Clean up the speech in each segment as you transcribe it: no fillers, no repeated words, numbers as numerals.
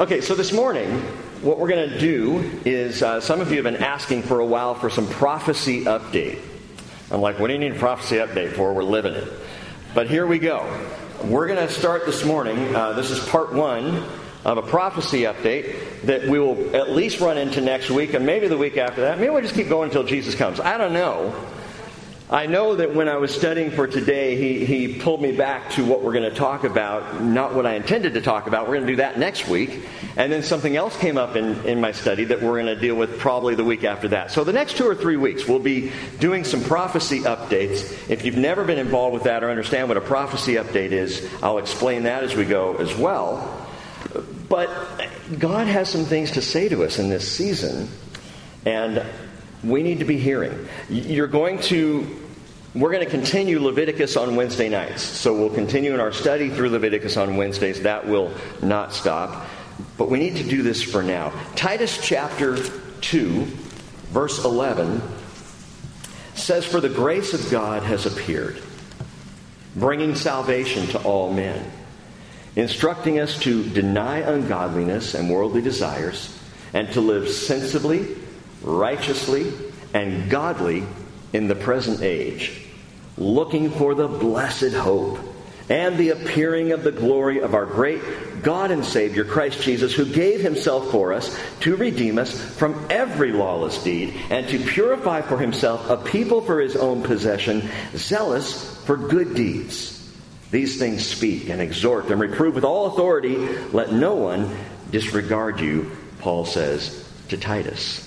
Okay, so this morning, what we're going to do is, some of you have been asking for a while for some prophecy update. I'm like, what do you need a prophecy update for? We're living it. But here we go. We're going to start this morning. This is part one of a prophecy update that we will at least run into next week and maybe the week after that. Maybe we'll just keep going until Jesus comes. I don't know. I know that when I was studying for today, he pulled me back to what we're going to talk about, not what I intended to talk about. We're going to do that next week. And then something else came up in my study that we're going to deal with probably the week after that. So the next 2 or 3 weeks, we'll be doing some prophecy updates. If you've never been involved with that or understand what a prophecy update is, I'll explain that as we go as well. But God has some things to say to us in this season, and we need to be hearing. We're going to continue Leviticus on Wednesday nights. So we'll continue in our study through Leviticus on Wednesdays. That will not stop. But we need to do this for now. Titus chapter 2, verse 11 says, "For the grace of God has appeared, bringing salvation to all men, instructing us to deny ungodliness and worldly desires, and to live sensibly, righteously, and godly in the present age, looking for the blessed hope and the appearing of the glory of our great God and Savior, Christ Jesus, who gave himself for us to redeem us from every lawless deed and to purify for himself a people for his own possession, zealous for good deeds. These things speak and exhort and reprove with all authority. Let no one disregard you," Paul says to Titus.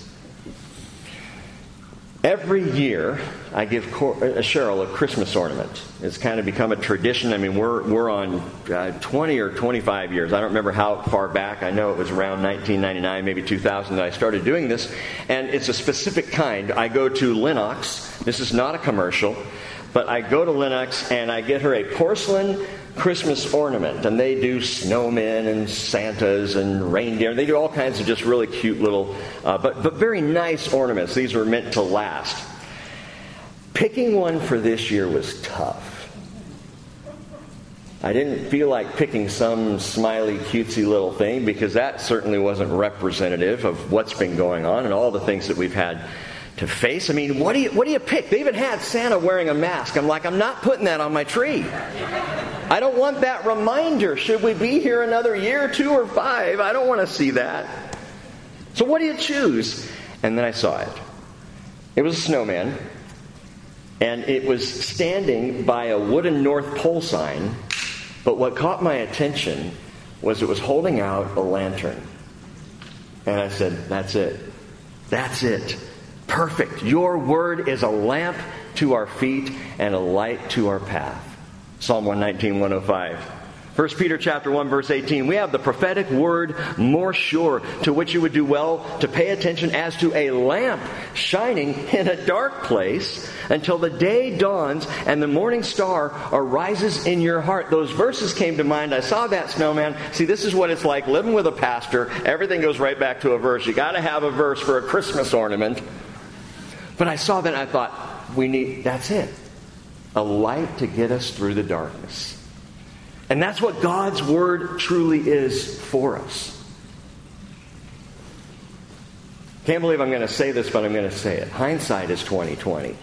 Every year, I give Cheryl a Christmas ornament. It's kind of become a tradition. I mean, we're on 20 or 25 years. I don't remember how far back. I know it was around 1999, maybe 2000 that I started doing this. And it's a specific kind. I go to Lennox. This is not a commercial. But I go to Lennox and I get her a porcelain Christmas ornament. And they do snowmen and Santas and reindeer. They do all kinds of just really cute little, but very nice ornaments. These were meant to last. Picking one for this year was tough. I didn't feel like picking some smiley, cutesy little thing because that certainly wasn't representative of what's been going on and all the things that we've had to face. I mean, what do you pick? They even had Santa wearing a mask. I'm like, I'm not putting that on my tree. I don't want that reminder. Should we be here another year, 2 or 5? I don't want to see that. So what do you choose? And then I saw it. It was a snowman. And it was standing by a wooden North Pole sign. But what caught my attention was it was holding out a lantern. And I said, that's it. That's it. Perfect. Your word is a lamp to our feet and a light to our path. Psalm 119, 105. 1 Peter chapter 1, verse 18. We have the prophetic word more sure, to which you would do well to pay attention as to a lamp shining in a dark place until the day dawns and the morning star arises in your heart. Those verses came to mind. I saw that snowman. See, this is what it's like living with a pastor. Everything goes right back to a verse. You got to have a verse for a Christmas ornament. But I saw that and I thought, that's it. A light to get us through the darkness. And that's what God's word truly is for us. Can't believe I'm going to say this, but I'm going to say it. Hindsight is 20/20.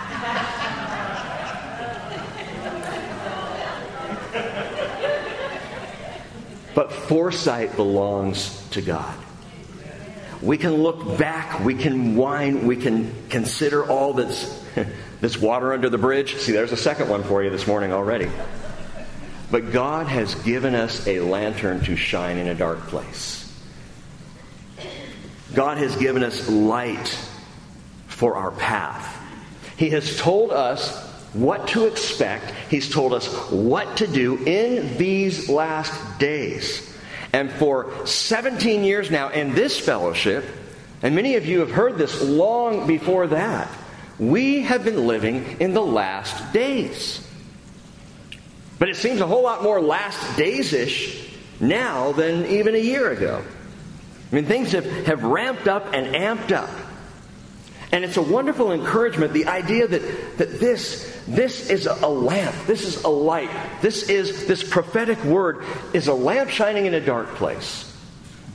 But foresight belongs to God. We can look back, we can whine, we can consider all that's water under the bridge. See, there's a second one for you this morning already. But God has given us a lantern to shine in a dark place. God has given us light for our path. He has told us what to expect. He's told us what to do in these last days. And for 17 years now in this fellowship, and many of you have heard this long before that, we have been living in the last days. But it seems a whole lot more last days-ish now than even a year ago. I mean, things have ramped up and amped up. And it's a wonderful encouragement, the idea that this is a lamp, this is a light, this prophetic word is a lamp shining in a dark place.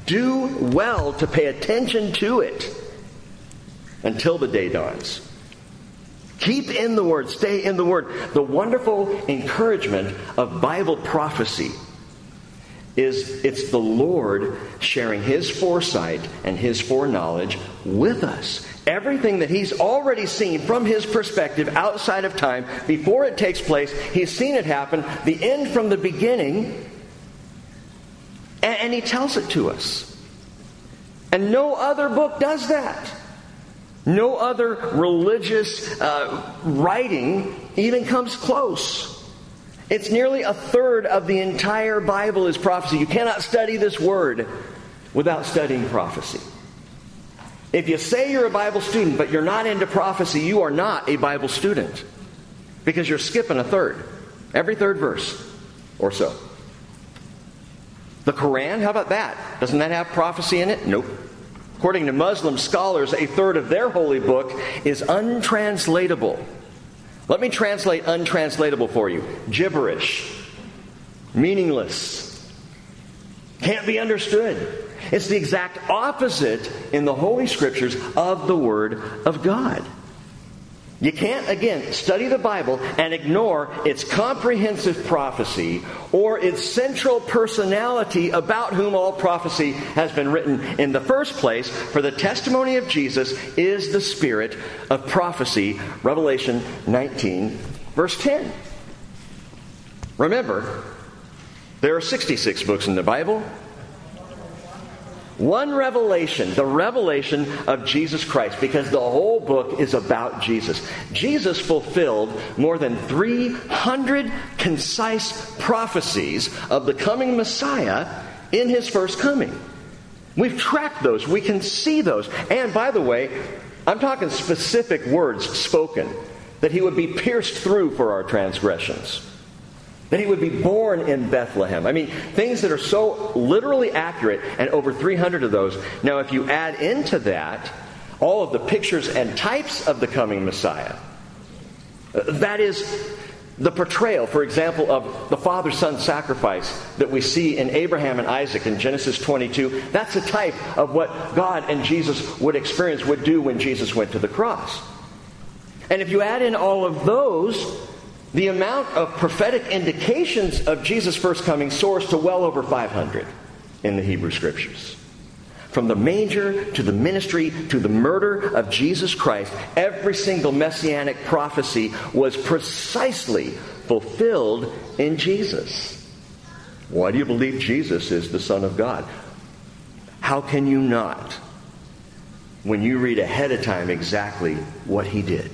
Do well to pay attention to it until the day dawns. Keep in the Word. Stay in the Word. The wonderful encouragement of Bible prophecy is it's the Lord sharing His foresight and His foreknowledge with us. Everything that He's already seen from His perspective outside of time, before it takes place, He's seen it happen, the end from the beginning, and He tells it to us. And no other book does that. No other religious writing even comes close. It's nearly a third of the entire Bible is prophecy. You cannot study this word without studying prophecy. If you say you're a Bible student, but you're not into prophecy, you are not a Bible student. Because you're skipping a third. Every third verse or so. The Quran, how about that? Doesn't that have prophecy in it? Nope. According to Muslim scholars, a third of their holy book is untranslatable. Let me translate untranslatable for you. Gibberish. Meaningless. Can't be understood. It's the exact opposite in the Holy Scriptures of the Word of God. You can't, again, study the Bible and ignore its comprehensive prophecy or its central personality about whom all prophecy has been written in the first place. For the testimony of Jesus is the spirit of prophecy. Revelation 19, verse 10. Remember, there are 66 books in the Bible. One revelation, the revelation of Jesus Christ, because the whole book is about Jesus. Jesus fulfilled more than 300 concise prophecies of the coming Messiah in His first coming. We've tracked those. We can see those. And by the way, I'm talking specific words spoken, that He would be pierced through for our transgressions. That He would be born in Bethlehem. I mean, things that are so literally accurate, and over 300 of those. Now, if you add into that all of the pictures and types of the coming Messiah, that is the portrayal, for example, of the father-son sacrifice that we see in Abraham and Isaac in Genesis 22. That's a type of what God and Jesus would experience, would do when Jesus went to the cross. And if you add in all of those, the amount of prophetic indications of Jesus' first coming soars to well over 500 in the Hebrew Scriptures. From the manger to the ministry to the murder of Jesus Christ, every single messianic prophecy was precisely fulfilled in Jesus. Why do you believe Jesus is the Son of God? How can you not, when you read ahead of time exactly what He did?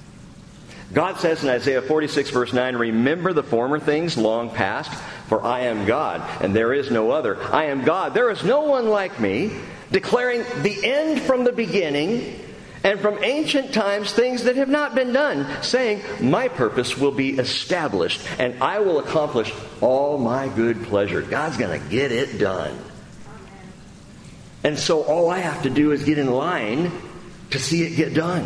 God says in Isaiah 46, verse 9, "Remember the former things long past, for I am God, and there is no other. I am God, there is no one like me, declaring the end from the beginning, and from ancient times things that have not been done, saying, my purpose will be established, and I will accomplish all my good pleasure." God's going to get it done. And so all I have to do is get in line to see it get done.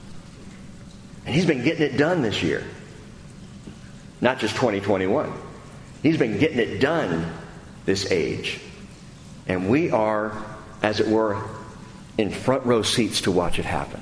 And He's been getting it done this year. Not just 2021. He's been getting it done this age. And we are, as it were, in front row seats to watch it happen.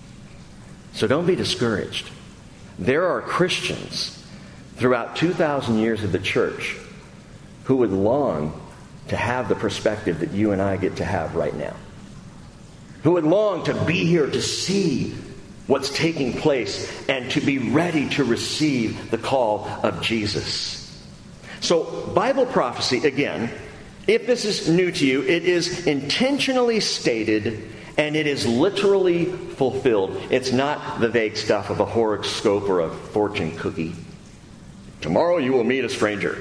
So don't be discouraged. There are Christians throughout 2,000 years of the church who would long to have the perspective that you and I get to have right now. Who would long to be here to see what's taking place and to be ready to receive the call of Jesus. So, Bible prophecy, again, if this is new to you, it is intentionally stated and it is literally fulfilled. It's not the vague stuff of a horoscope or a fortune cookie. Tomorrow you will meet a stranger.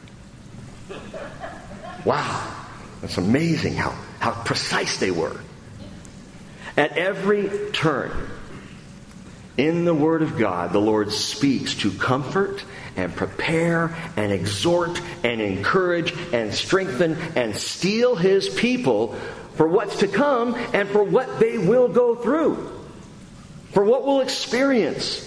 Wow, that's amazing how precise they were. At every turn in the Word of God, the Lord speaks to comfort and prepare and exhort and encourage and strengthen and steel His people for what's to come and for what they will go through, for what we'll experience.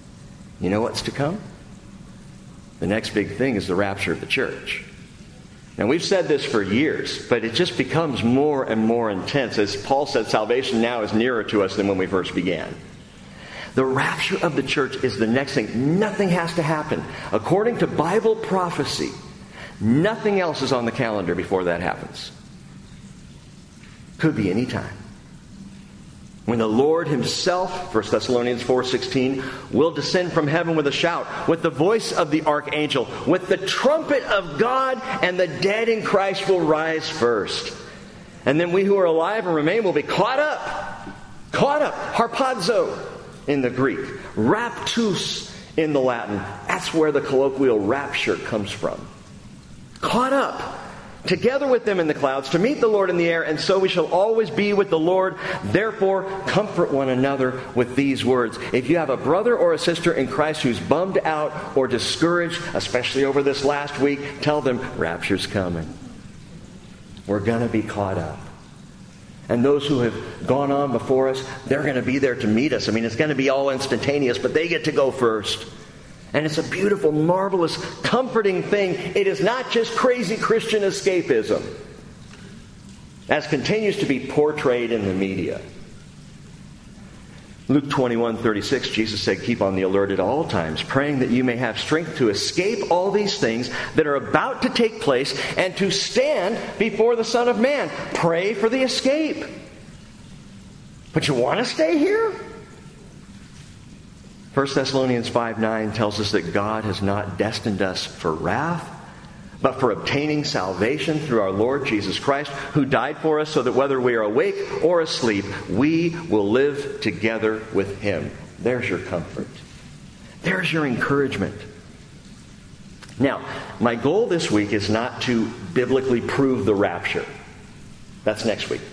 You know what's to come? The next big thing is the rapture of the church. And we've said this for years, but it just becomes more and more intense. As Paul said, salvation now is nearer to us than when we first began. The rapture of the church is the next thing. Nothing has to happen. According to Bible prophecy, nothing else is on the calendar before that happens. Could be any time. When the Lord himself, 1 Thessalonians 4:16, will descend from heaven with a shout, with the voice of the archangel, with the trumpet of God, and the dead in Christ will rise first. And then we who are alive and remain will be caught up, harpazo in the Greek, raptus in the Latin. That's where the colloquial rapture comes from. Caught up together with them in the clouds to meet the Lord in the air, and so we shall always be with the Lord. Therefore, comfort one another with these words. If you have a brother or a sister in Christ who's bummed out or discouraged, especially over this last week, tell them, rapture's coming. We're going to be caught up. And those who have gone on before us, they're going to be there to meet us. I mean, it's going to be all instantaneous, but they get to go first. And it's a beautiful, marvelous, comforting thing. It is not just crazy Christian escapism, as continues to be portrayed in the media. Luke 21:36, Jesus said, keep on the alert at all times, praying that you may have strength to escape all these things that are about to take place and to stand before the Son of Man. Pray for the escape. But you want to stay here? 1 Thessalonians 5:9 tells us that God has not destined us for wrath, but for obtaining salvation through our Lord Jesus Christ, who died for us so that whether we are awake or asleep, we will live together with him. There's your comfort. There's your encouragement. Now, my goal this week is not to biblically prove the rapture. That's next week.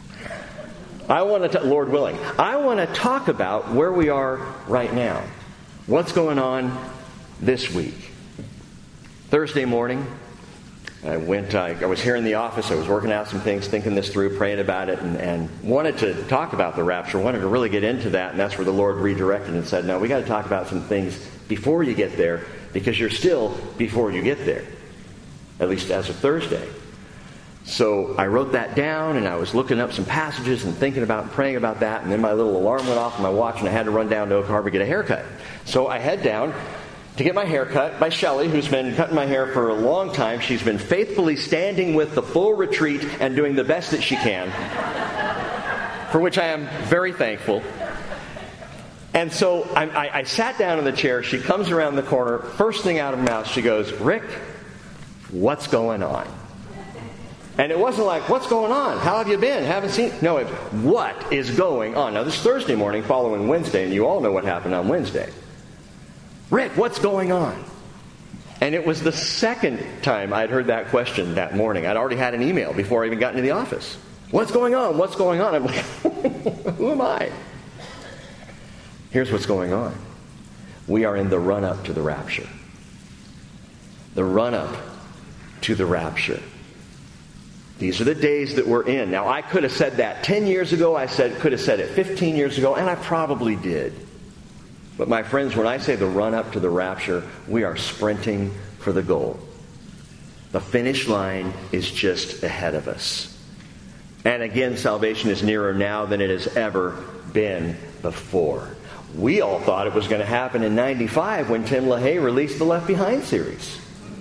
Lord willing, I want to talk about where we are right now. What's going on this week? Thursday morning, I was here in the office. I was working out some things, thinking this through, praying about it, and wanted to talk about the rapture. Wanted to really get into that, and that's where the Lord redirected and said, no, we got to talk about some things before you get there, because you're still before you get there, at least as of Thursday. So I wrote that down, and I was looking up some passages and thinking about and praying about that, and then my little alarm went off on my watch, and I had to run down to Oak Harbor to get a haircut. So I head down to get my hair cut by Shelley, who's been cutting my hair for a long time. She's been faithfully standing with the full retreat and doing the best that she can, for which I am very thankful. And so I sat down in the chair. She comes around the corner. First thing out of her mouth, she goes, Rick, what's going on? And it wasn't like, what's going on? How have you been? Haven't seen... No, it's, what is going on? Now, this is Thursday morning following Wednesday, and you all know what happened on Wednesday. Rick, what's going on? And it was the second time I'd heard that question that morning. I'd already had an email before I even got into the office. What's going on? What's going on? I'm like, who am I? Here's what's going on. We are in the run-up to the rapture. The run-up to the rapture. These are the days that we're in. Now, I could have said that 10 years ago. Could have said it 15 years ago, and I probably did. But my friends, when I say the run-up to the rapture, we are sprinting for the goal. The finish line is just ahead of us. And again, salvation is nearer now than it has ever been before. We all thought it was going to happen in 95 when Tim LaHaye released the Left Behind series.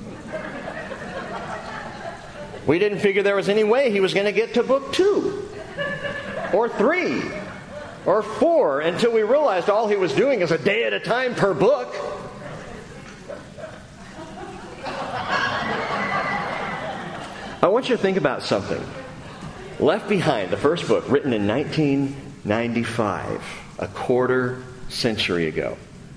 We didn't figure there was any way he was going to get to book 2 or 3 or 4 until we realized all he was doing is a day at a time per book. I want you to think about something. Left Behind, the first book, written in 1995, a quarter century ago.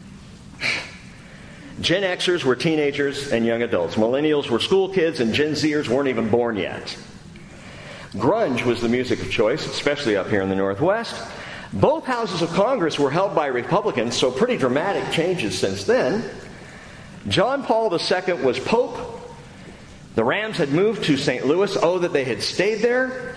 Gen Xers were teenagers and young adults. Millennials were school kids, and Gen Zers weren't even born yet. Grunge was the music of choice, especially up here in the Northwest. Both houses of Congress were held by Republicans, so pretty dramatic changes since then. John Paul II was Pope. The Rams had moved to St. Louis. Oh, that they had stayed there.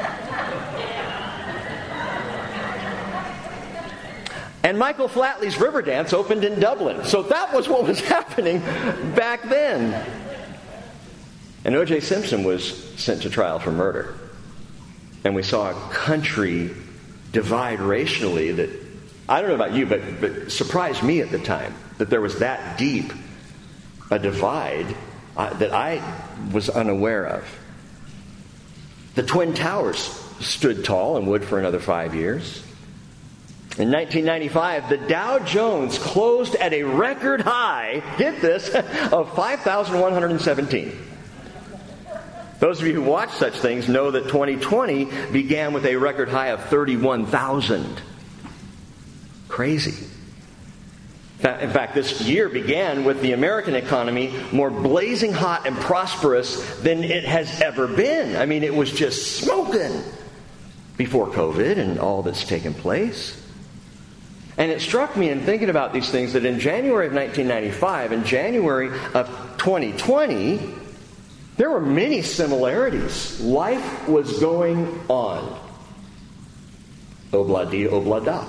And Michael Flatley's Riverdance opened in Dublin. So that was what was happening back then. And O.J. Simpson was sent to trial for murder. And we saw a country divide racially that, I don't know about you, but surprised me at the time, that there was that deep a divide that I was unaware of. The Twin Towers stood tall and would for another 5 years. In 1995, the Dow Jones closed at a record high, get this, of 5,117. Those of you who watch such things know that 2020 began with a record high of 31,000. Crazy. In fact, this year began with the American economy more blazing hot and prosperous than it has ever been. I mean, it was just smoking before COVID and all that's taken place. And it struck me in thinking about these things that in January of 1995 and January of 2020, there were many similarities. Life was going on. Obla-di, obla-da.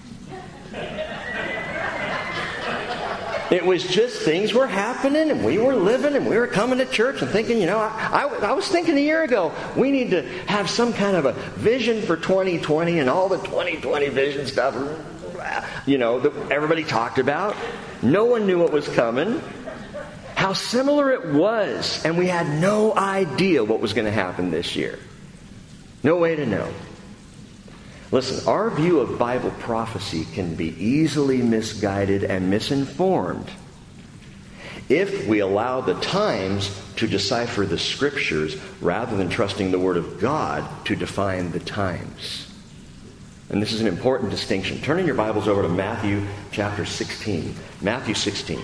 It was just things were happening and we were living and we were coming to church and thinking, I was thinking a year ago, we need to have some kind of a vision for 2020 and all the 2020 vision stuff, that everybody talked about. No one knew what was coming. How similar it was, and we had no idea what was going to happen this year. No way to know. Listen, our view of Bible prophecy can be easily misguided and misinformed if we allow the times to decipher the Scriptures rather than trusting the Word of God to define the times. And this is an important distinction. Turn in your Bibles over to Matthew chapter 16. Matthew 16.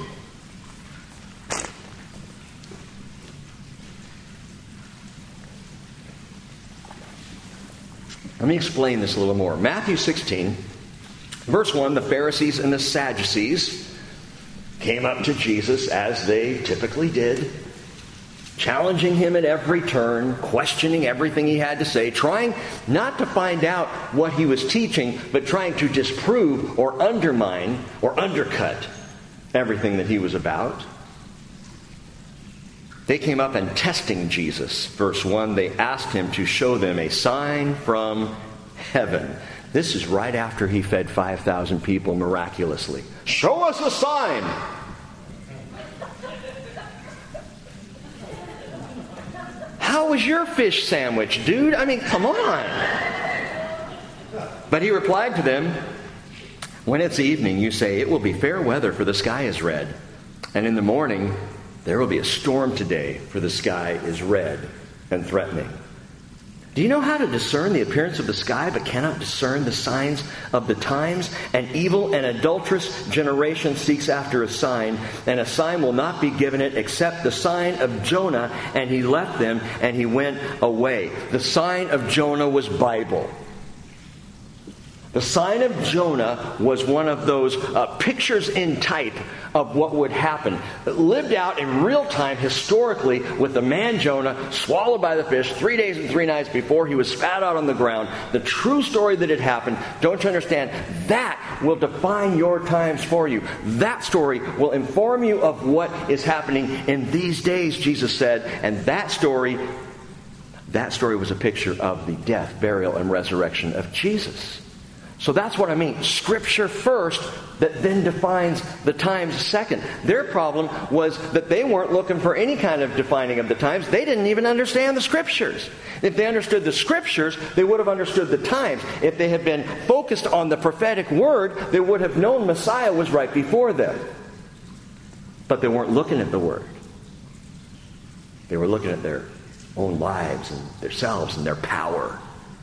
Let me explain this a little more. Matthew 16, verse 1, the Pharisees and the Sadducees came up to Jesus, as they typically did, challenging him at every turn, questioning everything he had to say, trying not to find out what he was teaching, but trying to disprove or undermine or undercut everything that he was about. They came up and testing Jesus. Verse 1, they asked him to show them a sign from heaven. This is right after he fed 5,000 people miraculously. Show us a sign! How was your fish sandwich, dude? I mean, come on! But he replied to them, when it's evening, you say, it will be fair weather, for the sky is red. And in the morning, there will be a storm today, for the sky is red and threatening. Do you know how to discern the appearance of the sky, but cannot discern the signs of the times? An evil and adulterous generation seeks after a sign, and a sign will not be given it except the sign of Jonah. And he left them, and he went away. The sign of Jonah was Bible. The sign of Jonah was one of those pictures in type of what would happen. It lived out in real time historically with the man Jonah swallowed by the fish 3 days and 3 nights before he was spat out on the ground. The true story that had happened, don't you understand? That will define your times for you. That story will inform you of what is happening in these days, Jesus said. And that story was a picture of the death, burial, and resurrection of Jesus. So that's what I mean. Scripture first, that then defines the times second. Their problem was that they weren't looking for any kind of defining of the times. They didn't even understand the Scriptures. If they understood the Scriptures, they would have understood the times. If they had been focused on the prophetic word, they would have known Messiah was right before them. But they weren't looking at the word. They were looking at their own lives and themselves and their power.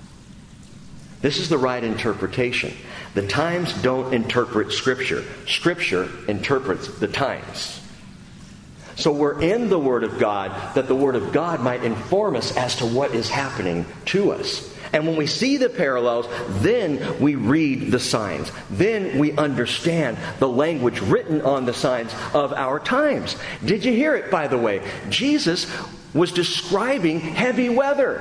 This is the right interpretation. The times don't interpret Scripture. Scripture interprets the times. So we're in the Word of God that the Word of God might inform us as to what is happening to us. And when we see the parallels, then we read the signs. Then we understand the language written on the signs of our times. Did you hear it, by the way? Jesus was describing heavy weather.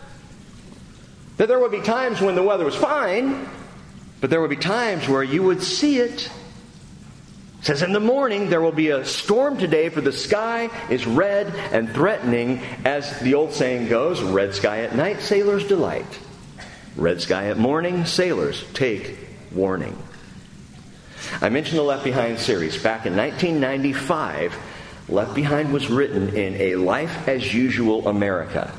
That there would be times when the weather was fine, but there would be times where you would see it. It says, in the morning there will be a storm today, for the sky is red and threatening. As the old saying goes, red sky at night, sailors delight. Red sky at morning, sailors take warning. I mentioned the Left Behind series. Back in 1995, Left Behind was written in a life-as-usual America.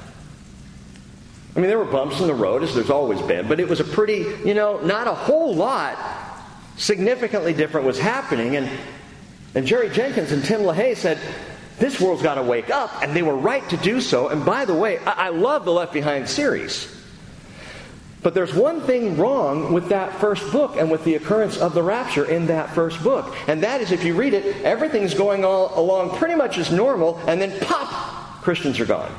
I mean, there were bumps in the road, as there's always been, but it was a pretty, not a whole lot significantly different was happening. And Jerry Jenkins and Tim LaHaye said, this world's got to wake up, and they were right to do so. And by the way, I love the Left Behind series. But there's one thing wrong with that first book and with the occurrence of the rapture in that first book. And that is, if you read it, everything's going along pretty much as normal, and then pop, Christians are gone.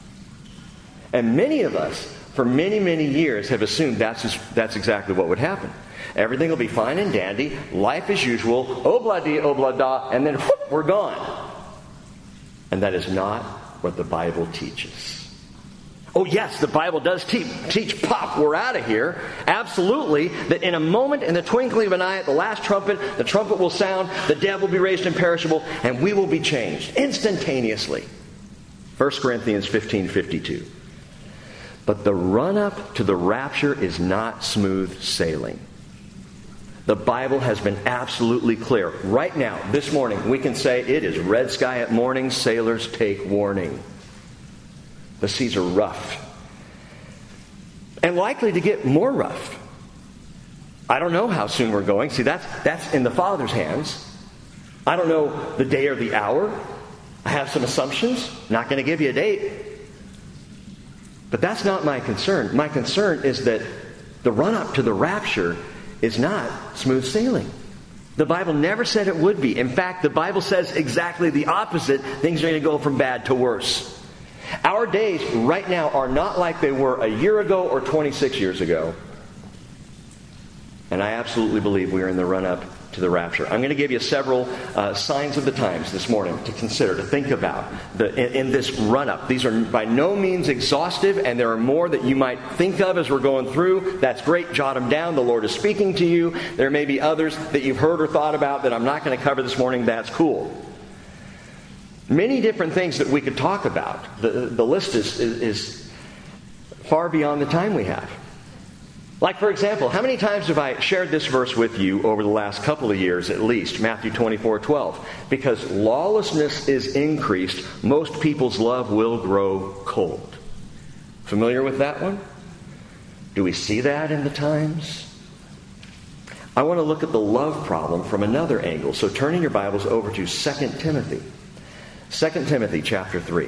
And many of us, for many, many years, have assumed that's exactly what would happen. Everything will be fine and dandy, life as usual, obla-dee, obla-da, and then whoop, we're gone. And that is not what the Bible teaches. Oh yes, the Bible does teach pop, we're out of here. Absolutely, that in a moment, in the twinkling of an eye, at the last trumpet, the trumpet will sound, the dead will be raised imperishable, and we will be changed instantaneously. 1 Corinthians 15:52. But the run-up to the rapture is not smooth sailing. The Bible has been absolutely clear. Right now, this morning, we can say it is red sky at morning, sailors take warning. The seas are rough. And likely to get more rough. I don't know how soon we're going. See, that's in the Father's hands. I don't know the day or the hour. I have some assumptions. Not going to give you a date. But that's not my concern. My concern is that the run-up to the rapture is not smooth sailing. The Bible never said it would be. In fact, the Bible says exactly the opposite. Things are going to go from bad to worse. Our days right now are not like they were a year ago or 26 years ago. And I absolutely believe we are in the run-up to the rapture. I'm going to give you several signs of the times this morning to consider, to think about in this run-up. These are by no means exhaustive, and there are more that you might think of as we're going through. That's great. Jot them down. The Lord is speaking to you. There may be others that you've heard or thought about that I'm not going to cover this morning. That's cool. Many different things that we could talk about. The list is far beyond the time we have. Like, for example, how many times have I shared this verse with you over the last couple of years at least? Matthew 24:12. Because lawlessness is increased, most people's love will grow cold. Familiar with that one? Do we see that in the times? I want to look at the love problem from another angle. So turn in your Bibles over to 2 Timothy. 2 Timothy chapter 3.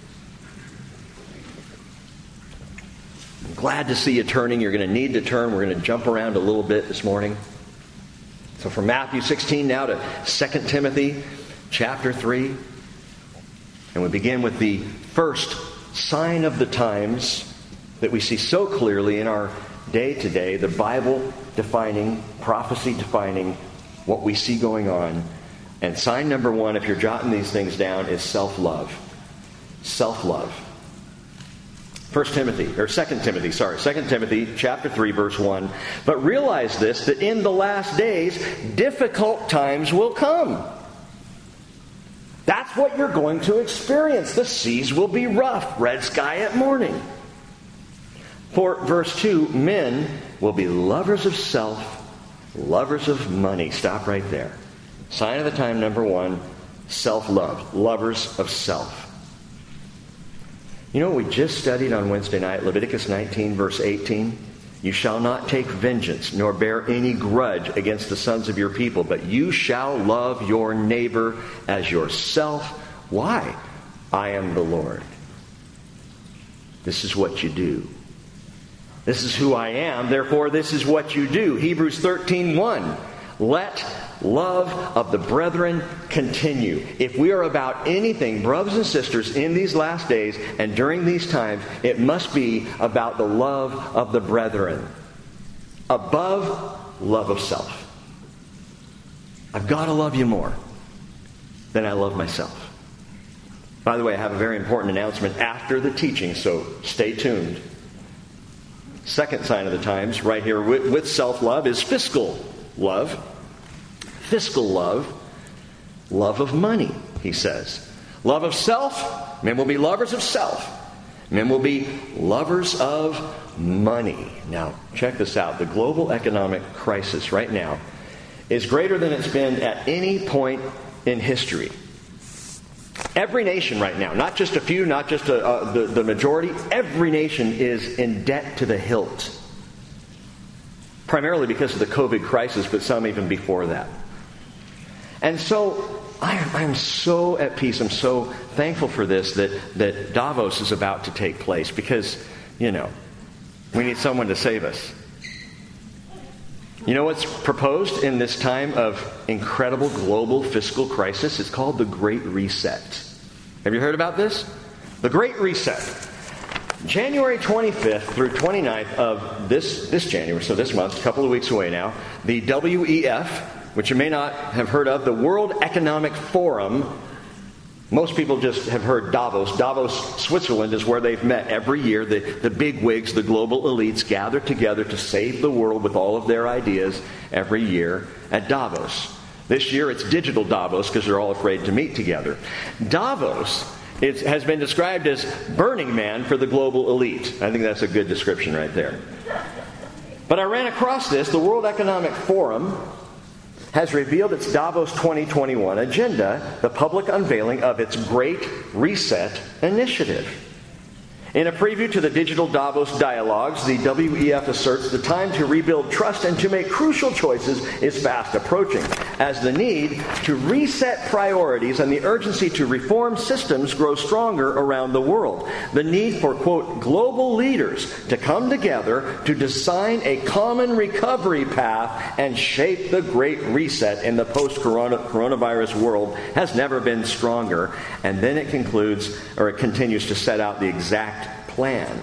I'm glad to see you turning. You're going to need to turn. We're going to jump around a little bit this morning. So from Matthew 16 now to 2 Timothy chapter 3. And we begin with the first sign of the times that we see so clearly in our day today. The Bible defining, prophecy defining what we see going on. And sign number one, if you're jotting these things down, is self-love. Self-love. 2 Timothy chapter 3, verse 1. But realize this, that in the last days, difficult times will come. That's what you're going to experience. The seas will be rough, red sky at morning. For verse 2, men will be lovers of self, lovers of money. Stop right there. Sign of the time number one, self-love. Lovers of self. You know what we just studied on Wednesday night? Leviticus 19, verse 18. You shall not take vengeance, nor bear any grudge against the sons of your people, but you shall love your neighbor as yourself. Why? I am the Lord. This is what you do. This is who I am, therefore this is what you do. Hebrews 13:1. Let love of the brethren continue. If we are about anything, brothers and sisters, in these last days and during these times, it must be about the love of the brethren. Above love of self. I've got to love you more than I love myself. By the way, I have a very important announcement after the teaching, so stay tuned. Second sign of the times, right here with self-love, is fiscal love. Fiscal love. love of money, he says. Love of self, men will be lovers of self. Men will be lovers of money. Now, check this out. The global economic crisis right now is greater than it's been at any point in history. Every nation right now, not just a few, not just the majority, every nation is in debt to the hilt. Primarily because of the COVID crisis, but some even before that. And so I'm so at peace. I'm so thankful for this, that Davos is about to take place, because, we need someone to save us. You know what's proposed in this time of incredible global fiscal crisis? It's called the Great Reset. Have you heard about this? The Great Reset. January 25th through 29th of this January, so this month, a couple of weeks away now, the WEF, which you may not have heard of, the World Economic Forum. Most people just have heard Davos. Davos, Switzerland, is where they've met every year. The big wigs, the global elites, gather together to save the world with all of their ideas every year at Davos. This year it's digital Davos because they're all afraid to meet together. Davos has been described as Burning Man for the global elite. I think that's a good description right there. But I ran across this. The World Economic Forum has revealed its Davos 2021 agenda, the public unveiling of its Great Reset initiative. In a preview to the digital Davos dialogues, the WEF asserts the time to rebuild trust and to make crucial choices is fast approaching, as the need to reset priorities and the urgency to reform systems grow stronger around the world. The need for, quote, global leaders to come together to design a common recovery path and shape the Great Reset in the post-coronavirus world has never been stronger. And then it continues to set out the exact plan.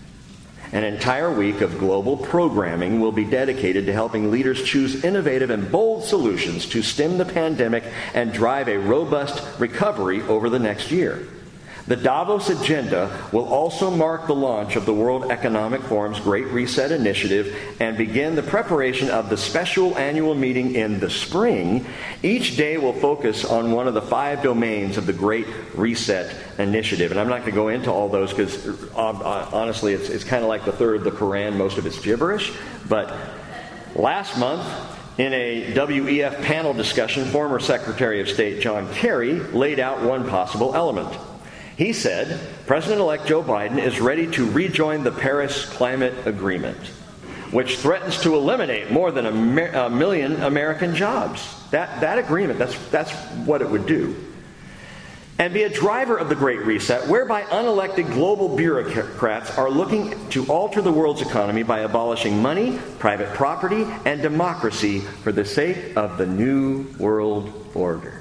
An entire week of global programming will be dedicated to helping leaders choose innovative and bold solutions to stem the pandemic and drive a robust recovery over the next year. The Davos agenda will also mark the launch of the World Economic Forum's Great Reset initiative and begin the preparation of the special annual meeting in the spring. Each day will focus on one of the 5 domains of the Great Reset initiative. And I'm not going to go into all those because honestly it's kind of like the third of the Quran. Most of it's gibberish. But last month, in a WEF panel discussion, former Secretary of State John Kerry laid out one possible element. He said, President-elect Joe Biden is ready to rejoin the Paris Climate Agreement, which threatens to eliminate more than a million American jobs. That agreement, that's what it would do. And be a driver of the Great Reset, whereby unelected global bureaucrats are looking to alter the world's economy by abolishing money, private property, and democracy for the sake of the new world order.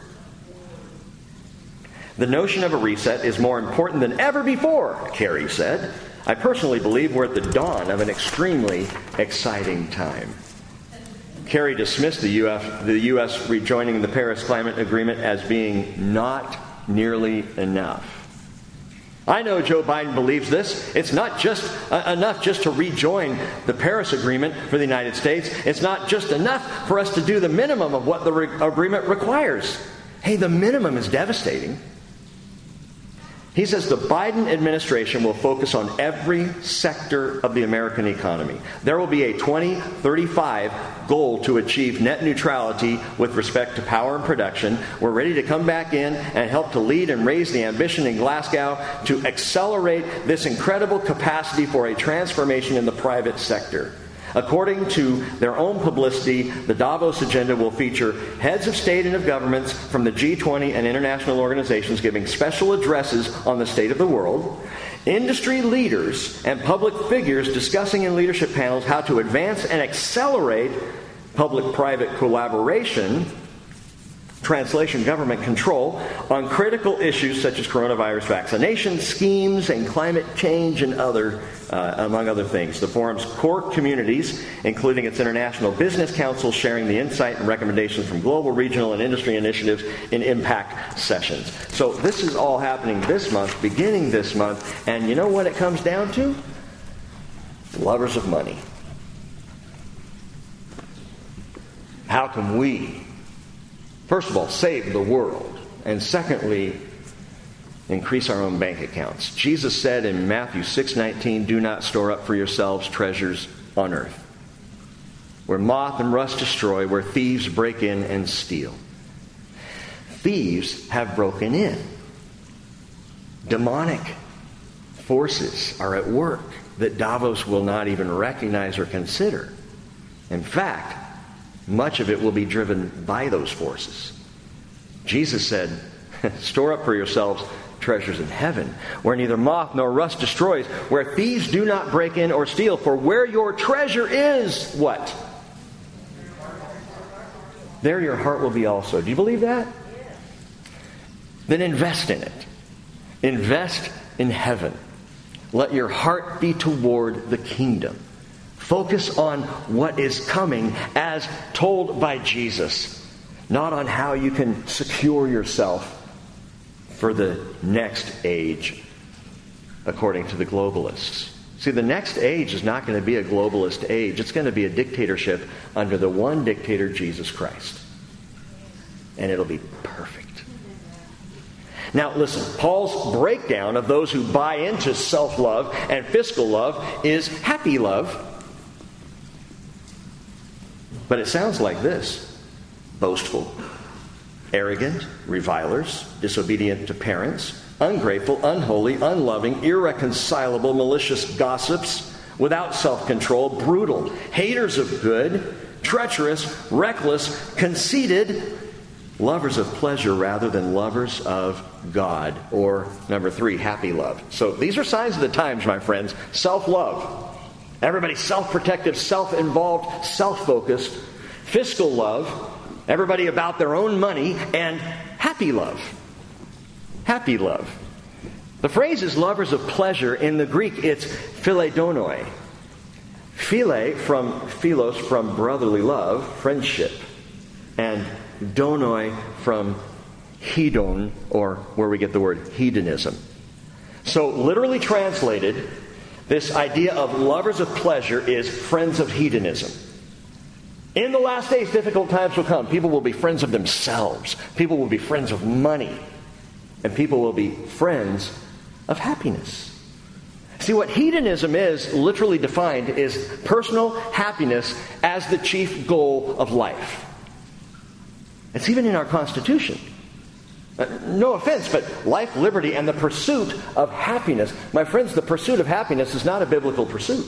The notion of a reset is more important than ever before, Kerry said. I personally believe we're at the dawn of an extremely exciting time. Kerry dismissed the U.S. rejoining the Paris Climate Agreement as being not nearly enough. I know Joe Biden believes this. It's not just enough just to rejoin the Paris Agreement for the United States. It's not just enough for us to do the minimum of what the agreement requires. Hey, the minimum is devastating. He says the Biden administration will focus on every sector of the American economy. There will be a 2035 goal to achieve net neutrality with respect to power and production. We're ready to come back in and help to lead and raise the ambition in Glasgow to accelerate this incredible capacity for a transformation in the private sector. According to their own publicity, the Davos agenda will feature heads of state and of governments from the G20 and international organizations giving special addresses on the state of the world, industry leaders and public figures discussing in leadership panels how to advance and accelerate public-private collaboration, translation government control, on critical issues such as coronavirus vaccination schemes and climate change and among other things. The forum's core communities, including its International Business Council, sharing the insight and recommendations from global, regional, and industry initiatives in impact sessions. So this is all happening this month, beginning this month, and you know what it comes down to? Lovers of money. How can we First of all, save the world. And secondly, increase our own bank accounts. Jesus said in Matthew 6:19, do not store up for yourselves treasures on earth, where moth and rust destroy, where thieves break in and steal. Thieves have broken in. Demonic forces are at work that Davos will not even recognize or consider. In fact, much of it will be driven by those forces. Jesus said, store up for yourselves treasures in heaven, where neither moth nor rust destroys, where thieves do not break in or steal. For where your treasure is, what? There your heart will be also. Do you believe that? Then invest in it. Invest in heaven. Let your heart be toward the kingdom. Focus on what is coming as told by Jesus, not on how you can secure yourself for the next age, according to the globalists. See, the next age is not going to be a globalist age. It's going to be a dictatorship under the one dictator, Jesus Christ. And it'll be perfect. Now, listen, Paul's breakdown of those who buy into self-love and fiscal love is happy love. But it sounds like this: boastful, arrogant, revilers, disobedient to parents, ungrateful, unholy, unloving, irreconcilable, malicious gossips, without self-control, brutal, haters of good, treacherous, reckless, conceited, lovers of pleasure rather than lovers of God. Or number 3, happy love. So these are signs of the times, my friends. Self-love. Everybody's self-protective, self-involved, self-focused. Fiscal love. Everybody about their own money. And happy love. Happy love. The phrase is lovers of pleasure. In the Greek, it's philedonoi. Phile from philos, from brotherly love, friendship. And donoi from hedon, or where we get the word hedonism. So literally translated, this idea of lovers of pleasure is friends of hedonism. In the last days, difficult times will come. People will be friends of themselves. People will be friends of money. And people will be friends of happiness. See, what hedonism is, literally defined, is personal happiness as the chief goal of life. It's even in our Constitution. No offense, but life, liberty, and the pursuit of happiness. My friends, the pursuit of happiness is not a biblical pursuit.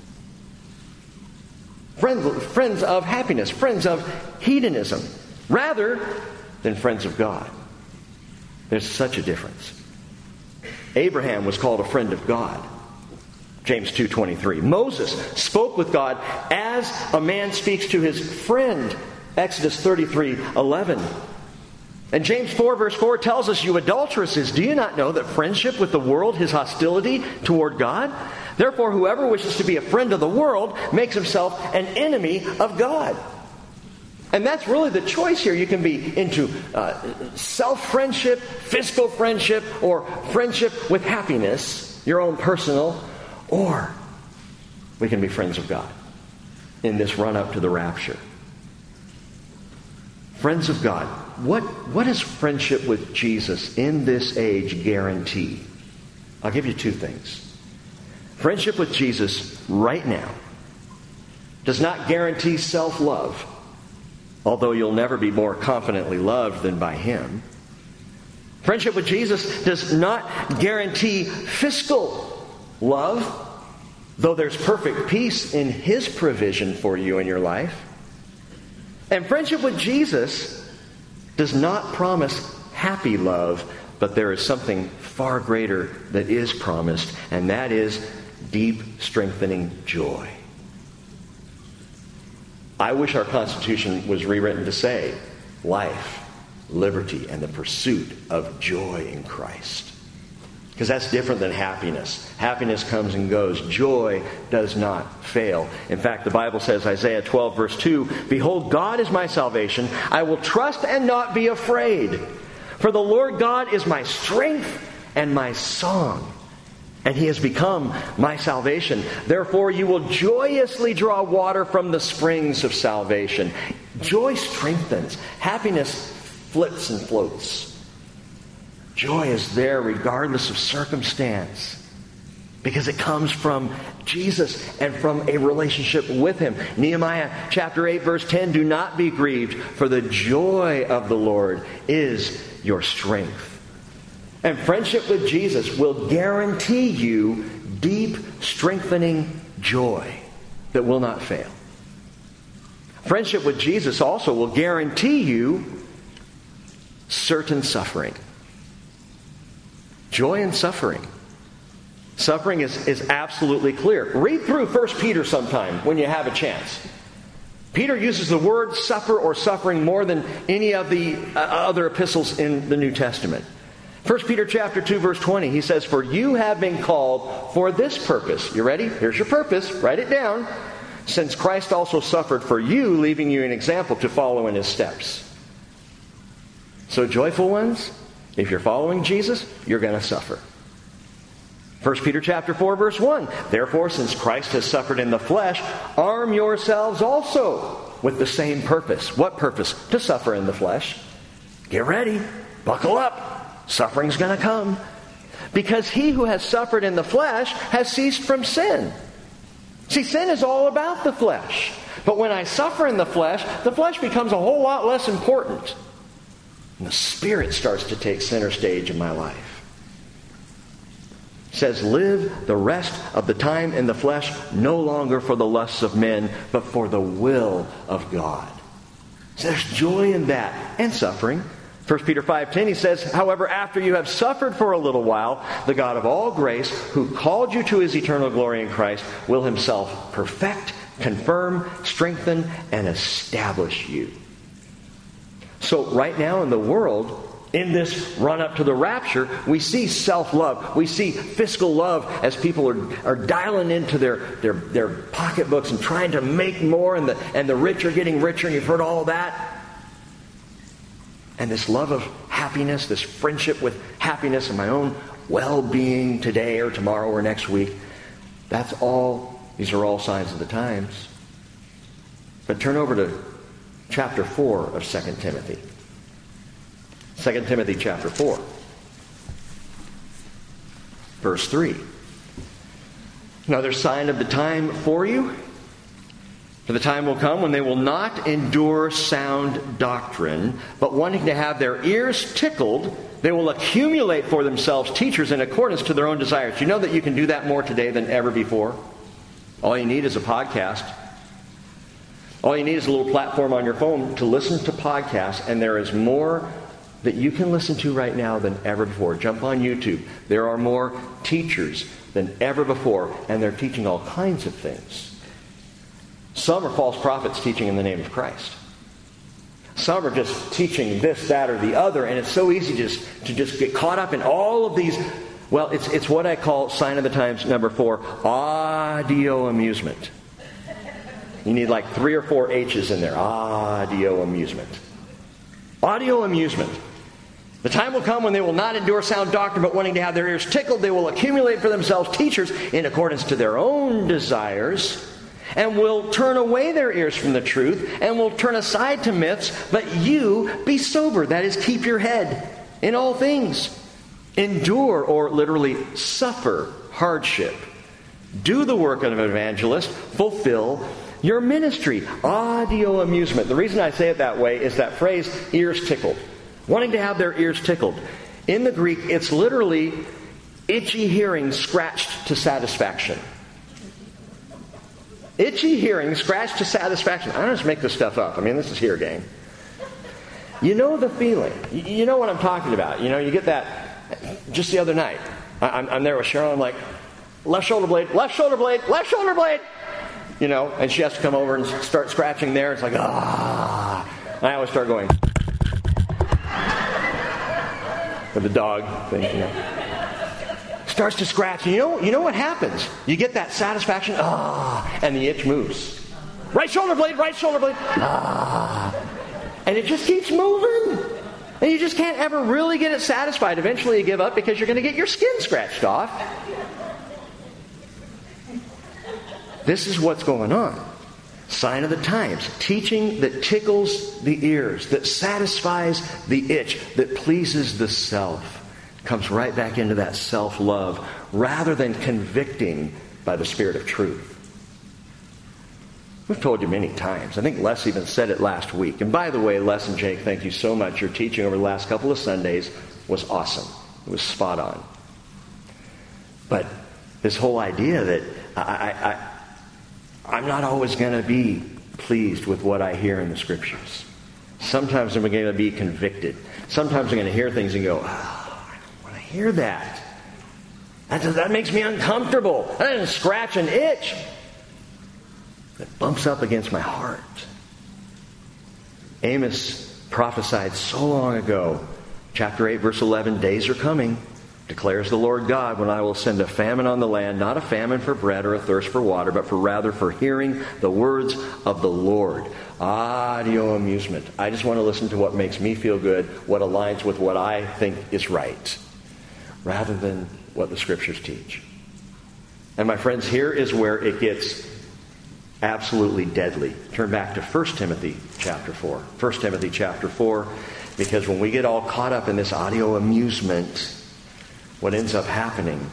Friends of happiness, friends of hedonism, rather than friends of God. There's such a difference. Abraham was called a friend of God. James 2:23. Moses spoke with God as a man speaks to his friend. Exodus 33:11. And James 4 verse 4 tells us, you adulteresses, do you not know that friendship with the world is hostility toward God? Therefore, whoever wishes to be a friend of the world makes himself an enemy of God. And that's really the choice here. You can be into self-friendship, fiscal friendship, or friendship with happiness, your own personal, or we can be friends of God in this run-up to the rapture. Friends of God. What does friendship with Jesus in this age guarantee? I'll give you 2 things. Friendship with Jesus right now does not guarantee self-love, although you'll never be more confidently loved than by Him. Friendship with Jesus does not guarantee fiscal love, though there's perfect peace in His provision for you in your life. And friendship with Jesus does not promise happy love, but there is something far greater that is promised, and that is deep, strengthening joy. I wish our Constitution was rewritten to say life, liberty, and the pursuit of joy in Christ. Because that's different than happiness. Happiness comes and goes. Joy does not fail. In fact, the Bible says, Isaiah 12 verse 2, behold, God is my salvation. I will trust and not be afraid. For the Lord God is my strength and my song. And He has become my salvation. Therefore, you will joyously draw water from the springs of salvation. Joy strengthens. Happiness flits and floats. Joy is there regardless of circumstance because it comes from Jesus and from a relationship with Him. Nehemiah chapter 8, verse 10, do not be grieved, for the joy of the Lord is your strength. And friendship with Jesus will guarantee you deep, strengthening joy that will not fail. Friendship with Jesus also will guarantee you certain suffering. Joy and suffering. Suffering is absolutely clear. Read through 1 Peter sometime when you have a chance. Peter uses the word suffer or suffering more than any of the other epistles in the New Testament. 1 Peter chapter 2, verse 20, he says, for you have been called for this purpose. You ready? Here's your purpose. Write it down. Since Christ also suffered for you, leaving you an example to follow in His steps. So joyful ones, if you're following Jesus, you're going to suffer. 1 Peter chapter 4, verse 1, therefore, since Christ has suffered in the flesh, arm yourselves also with the same purpose. What purpose? To suffer in the flesh. Get ready. Buckle up. Suffering's going to come. Because he who has suffered in the flesh has ceased from sin. See, sin is all about the flesh. But when I suffer in the flesh becomes a whole lot less important. And the Spirit starts to take center stage in my life. It says, live the rest of the time in the flesh no longer for the lusts of men, but for the will of God. So there's joy in that and suffering. 1 Peter 5:10, he says, however, after you have suffered for a little while, the God of all grace, who called you to His eternal glory in Christ, will Himself perfect, confirm, strengthen, and establish you. So right now in the world, in this run-up to the rapture, we see self-love. We see fiscal love as people are dialing into their pocketbooks and trying to make more, and the rich are getting richer, and you've heard all that. And this love of happiness, this friendship with happiness and my own well-being today or tomorrow or next week, these are all signs of the times. But turn over to chapter 4 of 2 Timothy. 2 Timothy chapter 4. Verse 3. Another sign of the time for you. For the time will come when they will not endure sound doctrine, but wanting to have their ears tickled, they will accumulate for themselves teachers in accordance to their own desires. You know that you can do that more today than ever before? All you need is a podcast. All you need is a little platform on your phone to listen to podcasts, and there is more that you can listen to right now than ever before. Jump on YouTube. There are more teachers than ever before, and they're teaching all kinds of things. Some are false prophets teaching in the name of Christ. Some are just teaching this, that, or the other, and it's so easy to just get caught up in all of these. Well, it's what I call sign of the times number 4, audio amusement. You need like 3 or 4 H's in there. Audio amusement. Audio amusement. The time will come when they will not endure sound doctrine, but wanting to have their ears tickled, they will accumulate for themselves teachers in accordance to their own desires, and will turn away their ears from the truth, and will turn aside to myths. But you be sober, that is, keep your head in all things. Endure, or literally suffer, hardship. Do the work of an evangelist. Fulfill your ministry. Audio amusement. The reason I say it that way is that phrase, ears tickled. Wanting to have their ears tickled. In the Greek, it's literally itchy hearing scratched to satisfaction. Itchy hearing scratched to satisfaction. I don't just make this stuff up. I mean, this is here, gang. You know the feeling. You know what I'm talking about. You know, you get that just the other night. I'm there with Cheryl. I'm like, left shoulder blade, left shoulder blade, left shoulder blade. You know, and she has to come over and start scratching there. It's like, ah. And I always start going. With the dog thing, you know. Starts to scratch. You know what happens? You get that satisfaction, and the itch moves. Right shoulder blade, and it just keeps moving. And you just can't ever really get it satisfied. Eventually you give up because you're going to get your skin scratched off. This is what's going on. Sign of the times. Teaching that tickles the ears, that satisfies the itch, that pleases the self. Comes right back into that self-love rather than convicting by the Spirit of truth. We've told you many times. I think Les even said it last week. And by the way, Les and Jake, thank you so much. Your teaching over the last couple of Sundays was awesome. It was spot on. But this whole idea that I'm not always going to be pleased with what I hear in the Scriptures. Sometimes I'm going to be convicted. Sometimes I'm going to hear things and go, oh, I don't want to hear that. That makes me uncomfortable. That doesn't scratch an itch. It bumps up against my heart. Amos prophesied so long ago, chapter 8, verse 11, days are coming, declares the Lord God, when I will send a famine on the land, not a famine for bread or a thirst for water, but rather for hearing the words of the Lord. Audio amusement. I just want to listen to what makes me feel good, what aligns with what I think is right, rather than what the Scriptures teach. And my friends, here is where it gets absolutely deadly. Turn back to 1 Timothy chapter 4. 1 Timothy chapter 4, because when we get all caught up in this audio amusement, what ends up happening,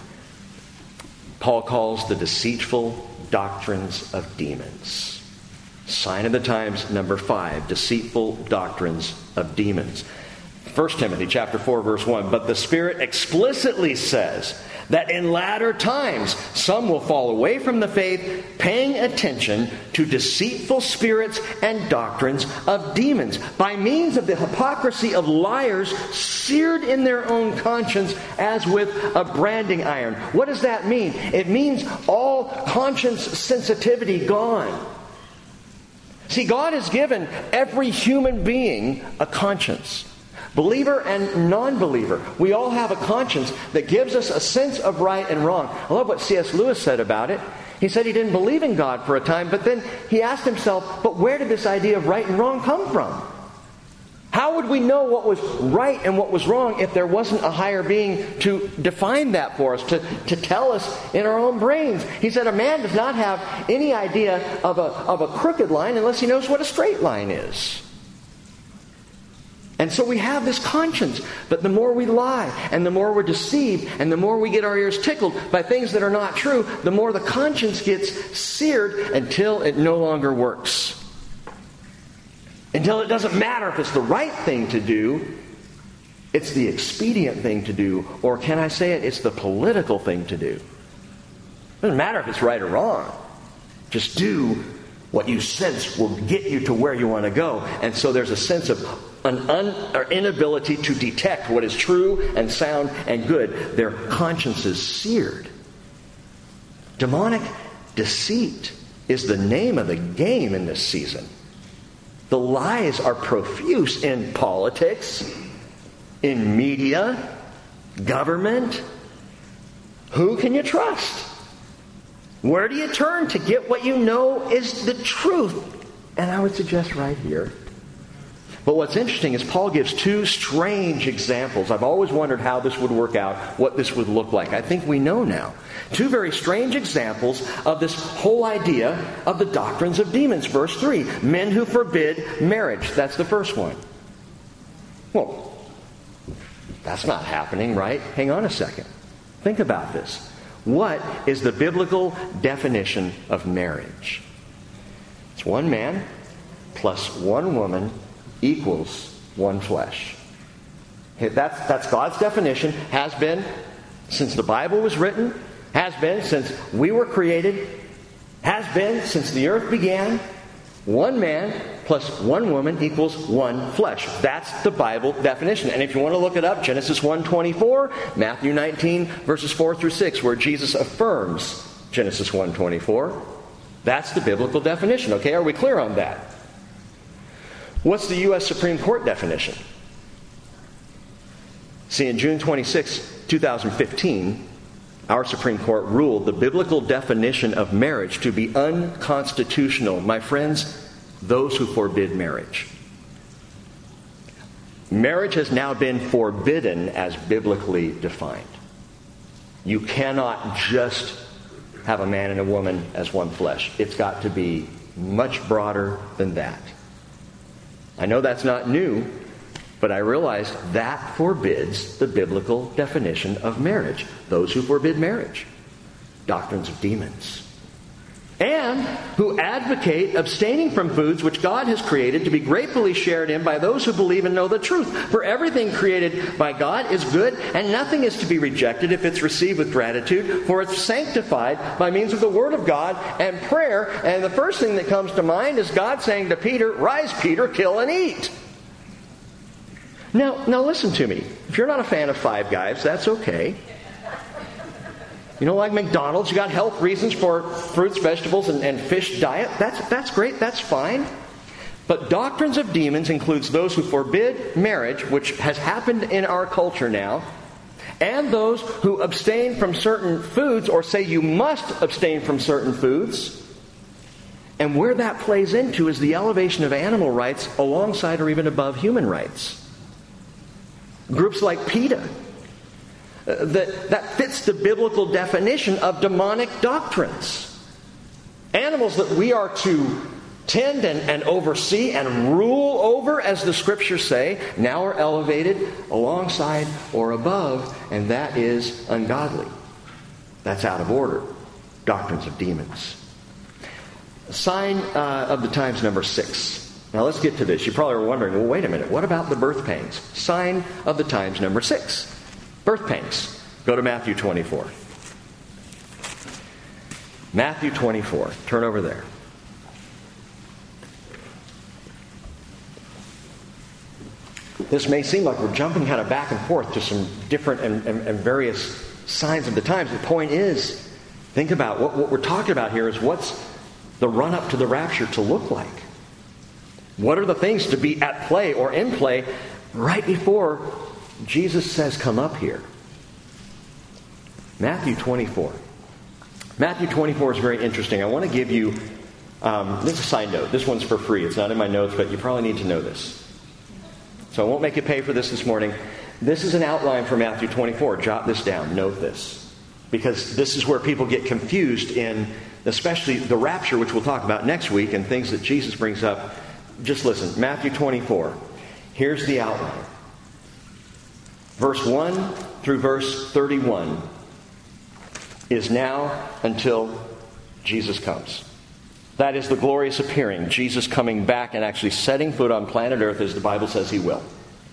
Paul calls the deceitful doctrines of demons. Sign of the times, number 5, deceitful doctrines of demons. 1 Timothy chapter 4, verse 1, but the Spirit explicitly says that in latter times some will fall away from the faith, paying attention to deceitful spirits and doctrines of demons, by means of the hypocrisy of liars seared in their own conscience as with a branding iron. What does that mean? It means all conscience sensitivity gone. See, God has given every human being a conscience. Believer and non-believer. We all have a conscience that gives us a sense of right and wrong. I love what C.S. Lewis said about it. He said he didn't believe in God for a time, but then he asked himself, but where did this idea of right and wrong come from? How would we know what was right and what was wrong if there wasn't a higher being to define that for us, to tell us in our own brains? He said a man does not have any idea of a crooked line unless he knows what a straight line is. And so we have this conscience, but the more we lie, and the more we're deceived, and the more we get our ears tickled by things that are not true, the more the conscience gets seared until it no longer works. Until it doesn't matter if it's the right thing to do, it's the expedient thing to do, or can I say it, it's the political thing to do. It doesn't matter if it's right or wrong. Just do what you sense will get you to where you want to go. And so there's a sense of an inability to detect what is true and sound and good. Their conscience is seared. Demonic deceit is the name of the game in this season. The lies are profuse in politics, in media, government. Who can you trust? Where do you turn to get what you know is the truth? And I would suggest right here. But what's interesting is Paul gives two strange examples. I've always wondered how this would work out, what this would look like. I think we know now. Two very strange examples of this whole idea of the doctrines of demons. Verse 3, men who forbid marriage. That's the first one. Well, that's not happening, right? Hang on a second. Think about this. What is the biblical definition of marriage? It's one man plus one woman equals one flesh. That's God's definition. Has been since the Bible was written. Has been since we were created. Has been since the earth began. One man plus one woman equals one flesh. That's the Bible definition. And if you want to look it up, Genesis 1:24, Matthew 19, verses 4 through 6, where Jesus affirms Genesis 1:24. That's the biblical definition. Okay, are we clear on that? What's the U.S. Supreme Court definition? See, in June 26, 2015, our Supreme Court ruled the biblical definition of marriage to be unconstitutional. My friends, those who forbid marriage. Marriage has now been forbidden as biblically defined. You cannot just have a man and a woman as one flesh. It's got to be much broader than that. I know that's not new, but I realize that forbids the biblical definition of marriage. Those who forbid marriage. Doctrines of demons. And who advocate abstaining from foods which God has created to be gratefully shared in by those who believe and know the truth. For everything created by God is good, and nothing is to be rejected if it's received with gratitude, for it's sanctified by means of the Word of God and prayer. And the first thing that comes to mind is God saying to Peter, "Rise, Peter, kill and eat." Now listen to me. If you're not a fan of Five Guys, that's okay. You don't like McDonald's, you got health reasons for fruits, vegetables, and fish diet. That's great, that's fine. But doctrines of demons includes those who forbid marriage, which has happened in our culture now, and those who abstain from certain foods or say you must abstain from certain foods. And where that plays into is the elevation of animal rights alongside or even above human rights. Groups like PETA, that fits the biblical definition of demonic doctrines. Animals that we are to tend and oversee and rule over, as the Scriptures say, now are elevated alongside or above, and that is ungodly. That's out of order. Doctrines of demons. Sign of the times number 6. Now let's get to this. You probably were wondering, well, wait a minute, what about the birth pangs? Sign of the times number 6. Birth pangs. Go to Matthew 24. Matthew 24. Turn over there. This may seem like we're jumping kind of back and forth to some different and various signs of the times. The point is, think about what we're talking about here is what's the run-up to the rapture to look like. What are the things to be at play or in play right before Jesus says, "Come up here"? Matthew 24. Matthew 24 is very interesting. I want to give you, this is a side note. This one's for free. It's not in my notes, but you probably need to know this. So I won't make you pay for this morning. This is an outline for Matthew 24. Jot this down. Note this. Because this is where people get confused in, especially the rapture, which we'll talk about next week, and things that Jesus brings up. Just listen. Matthew 24. Here's the outline. Verse 1 through verse 31 is now until Jesus comes. That is the glorious appearing. Jesus coming back and actually setting foot on planet Earth as the Bible says he will.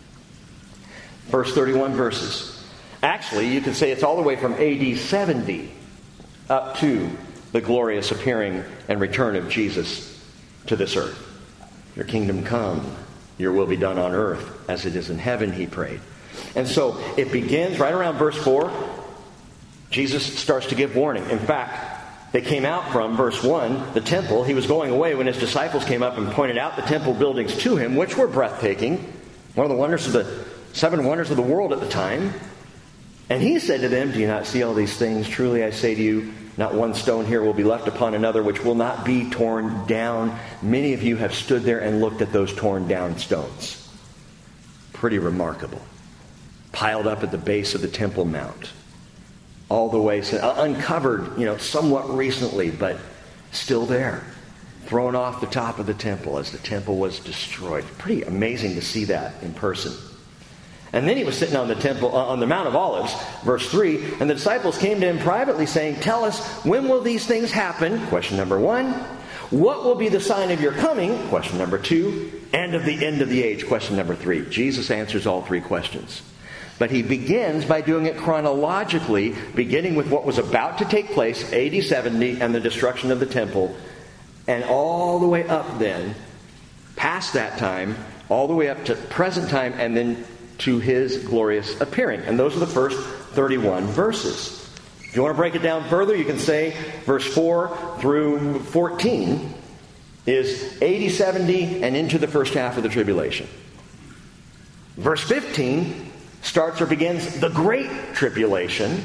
First 31 verses. Actually, you could say it's all the way from AD 70 up to the glorious appearing and return of Jesus to this earth. Your kingdom come, your will be done on earth as it is in heaven, he prayed. And so it begins right around verse 4. Jesus starts to give warning. In fact, they came out from, verse 1, the temple. He was going away when his disciples came up and pointed out the temple buildings to him, which were breathtaking. One of the wonders of the 7 wonders of the world at the time. And he said to them, "Do you not see all these things? Truly I say to you, not one stone here will be left upon another which will not be torn down." Many of you have stood there and looked at those torn down stones. Pretty remarkable. Piled up at the base of the Temple Mount. All the way, uncovered, somewhat recently, but still there. Thrown off the top of the temple as the temple was destroyed. Pretty amazing to see that in person. And then he was sitting on the temple, on the Mount of Olives, verse 3, and the disciples came to him privately saying, "Tell us, when will these things happen?" Question number 1. "What will be the sign of your coming?" Question number 2. "And of the end of the age?" Question number 3. Jesus answers all 3 questions. But he begins by doing it chronologically, beginning with what was about to take place, AD 70, and the destruction of the temple, and all the way up then, past that time, all the way up to present time, and then to his glorious appearing. And those are the first 31 verses. If you want to break it down further, you can say verse 4 through 14 is AD 70 and into the first half of the tribulation. Verse 15 starts or begins the Great Tribulation.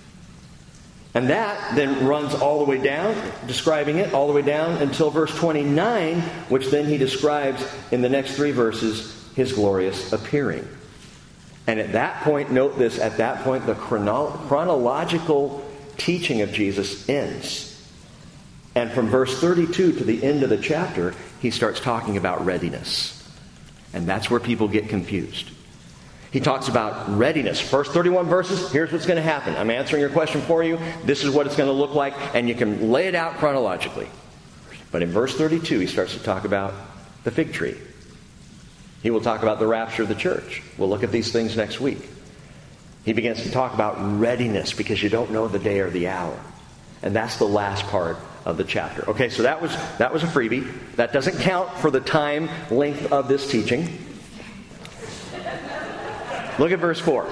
And that then runs all the way down, describing it all the way down until verse 29, which then he describes in the next 3 verses, his glorious appearing. And at that point, note this, at that point the chronological teaching of Jesus ends. And from verse 32 to the end of the chapter, he starts talking about readiness. And that's where people get confused. He talks about readiness. First 31 verses, here's what's going to happen. I'm answering your question for you. This is what it's going to look like. And you can lay it out chronologically. But in verse 32, he starts to talk about the fig tree. He will talk about the rapture of the church. We'll look at these things next week. He begins to talk about readiness because you don't know the day or the hour. And that's the last part of the chapter. Okay, so that was a freebie. That doesn't count for the time length of this teaching. Look at verse 4.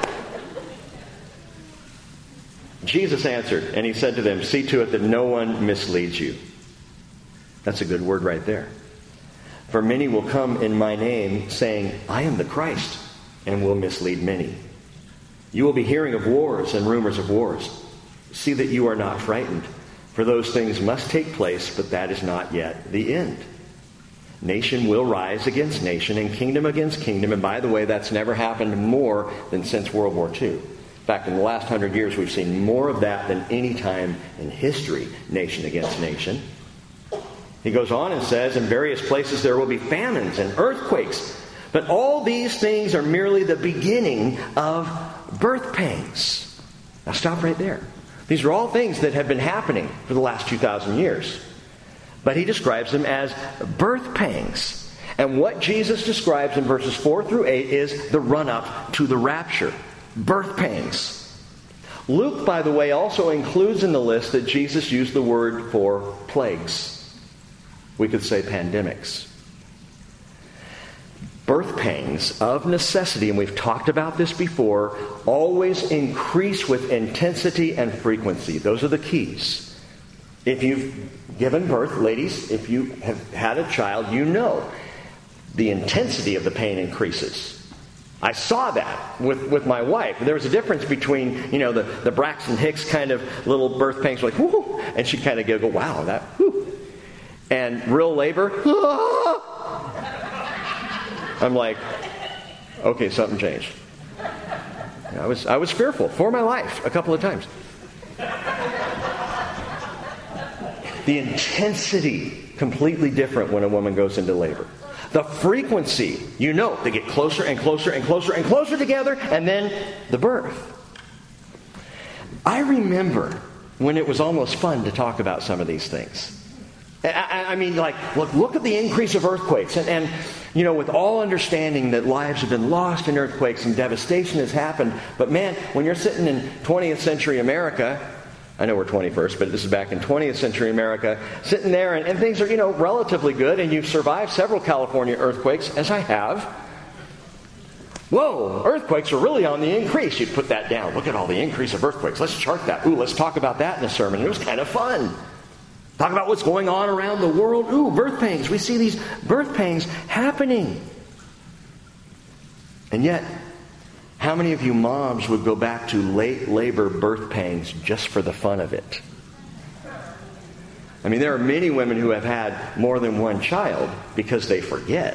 Jesus answered, and he said to them, "See to it that no one misleads you." That's a good word right there. "For many will come in my name, saying, 'I am the Christ,' and will mislead many. You will be hearing of wars and rumors of wars. See that you are not frightened, for those things must take place, but that is not yet the end. Nation will rise against nation, and kingdom against kingdom." And by the way, that's never happened more than since World War II. In fact, in the last 100 years, we've seen more of that than any time in history, nation against nation. He goes on and says, "In various places there will be famines and earthquakes. But all these things are merely the beginning of birth pangs." Now stop right there. These are all things that have been happening for the last 2,000 years. But he describes them as birth pangs. And what Jesus describes in verses 4 through 8 is the run-up to the rapture. Birth pangs. Luke, by the way, also includes in the list that Jesus used the word for plagues. We could say pandemics. Birth pangs of necessity, and we've talked about this before, always increase with intensity and frequency. Those are the keys. If you've given birth, ladies, if you have had a child, you know the intensity of the pain increases. I saw that with my wife. There was a difference between, the Braxton Hicks kind of little birth pangs, like, whoo, and she kind of go, wow, that, whoo. And real labor, I'm like, okay, something changed. I was fearful for my life a couple of times. The intensity, completely different when a woman goes into labor. The frequency, they get closer and closer and closer and closer together, and then the birth. I remember when it was almost fun to talk about some of these things. I mean, like, look at the increase of earthquakes. And with all understanding that lives have been lost in earthquakes and devastation has happened. But man, when you're sitting in 20th century America, I know we're 21st, but this is back in 20th century America, sitting there and things are, relatively good, and you've survived several California earthquakes, as I have. Whoa, earthquakes are really on the increase. You'd put that down. Look at all the increase of earthquakes. Let's chart that. Ooh, let's talk about that in a sermon. It was kind of fun. Talk about what's going on around the world. Ooh, birth pangs. We see these birth pangs happening. And yet, how many of you moms would go back to late labor birth pangs just for the fun of it? I mean, there are many women who have had more than one child because they forget.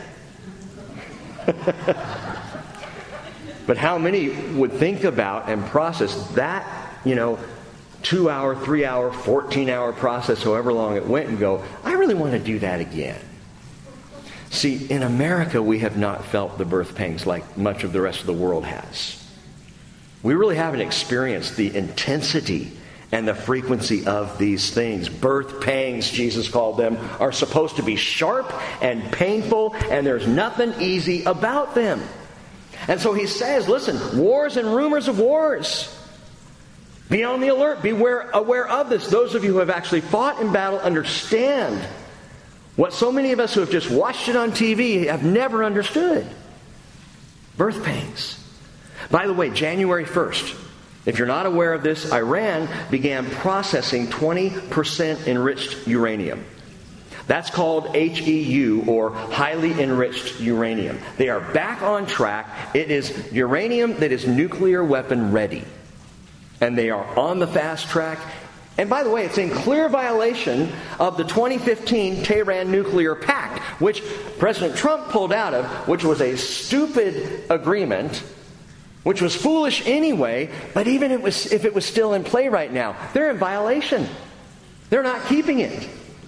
But how many would think about and process that, 2-hour, 3-hour, 14-hour process, however long it went, and go, I really want to do that again. See, in America, we have not felt the birth pangs like much of the rest of the world has. We really haven't experienced the intensity and the frequency of these things. Birth pangs, Jesus called them, are supposed to be sharp and painful, and there's nothing easy about them. And so he says, listen, wars and rumors of wars. Be on the alert. Be aware of this. Those of you who have actually fought in battle understand what so many of us who have just watched it on TV have never understood. Birth pangs. By the way, January 1st, if you're not aware of this, Iran began processing 20% enriched uranium. That's called HEU, or highly enriched uranium. They are back on track. It is uranium that is nuclear weapon ready. And they are on the fast track. And by the way, it's in clear violation of the 2015 Tehran Nuclear Pact, which President Trump pulled out of, which was a stupid agreement, which was foolish anyway, but even if it was still in play right now, they're in violation. They're not keeping it.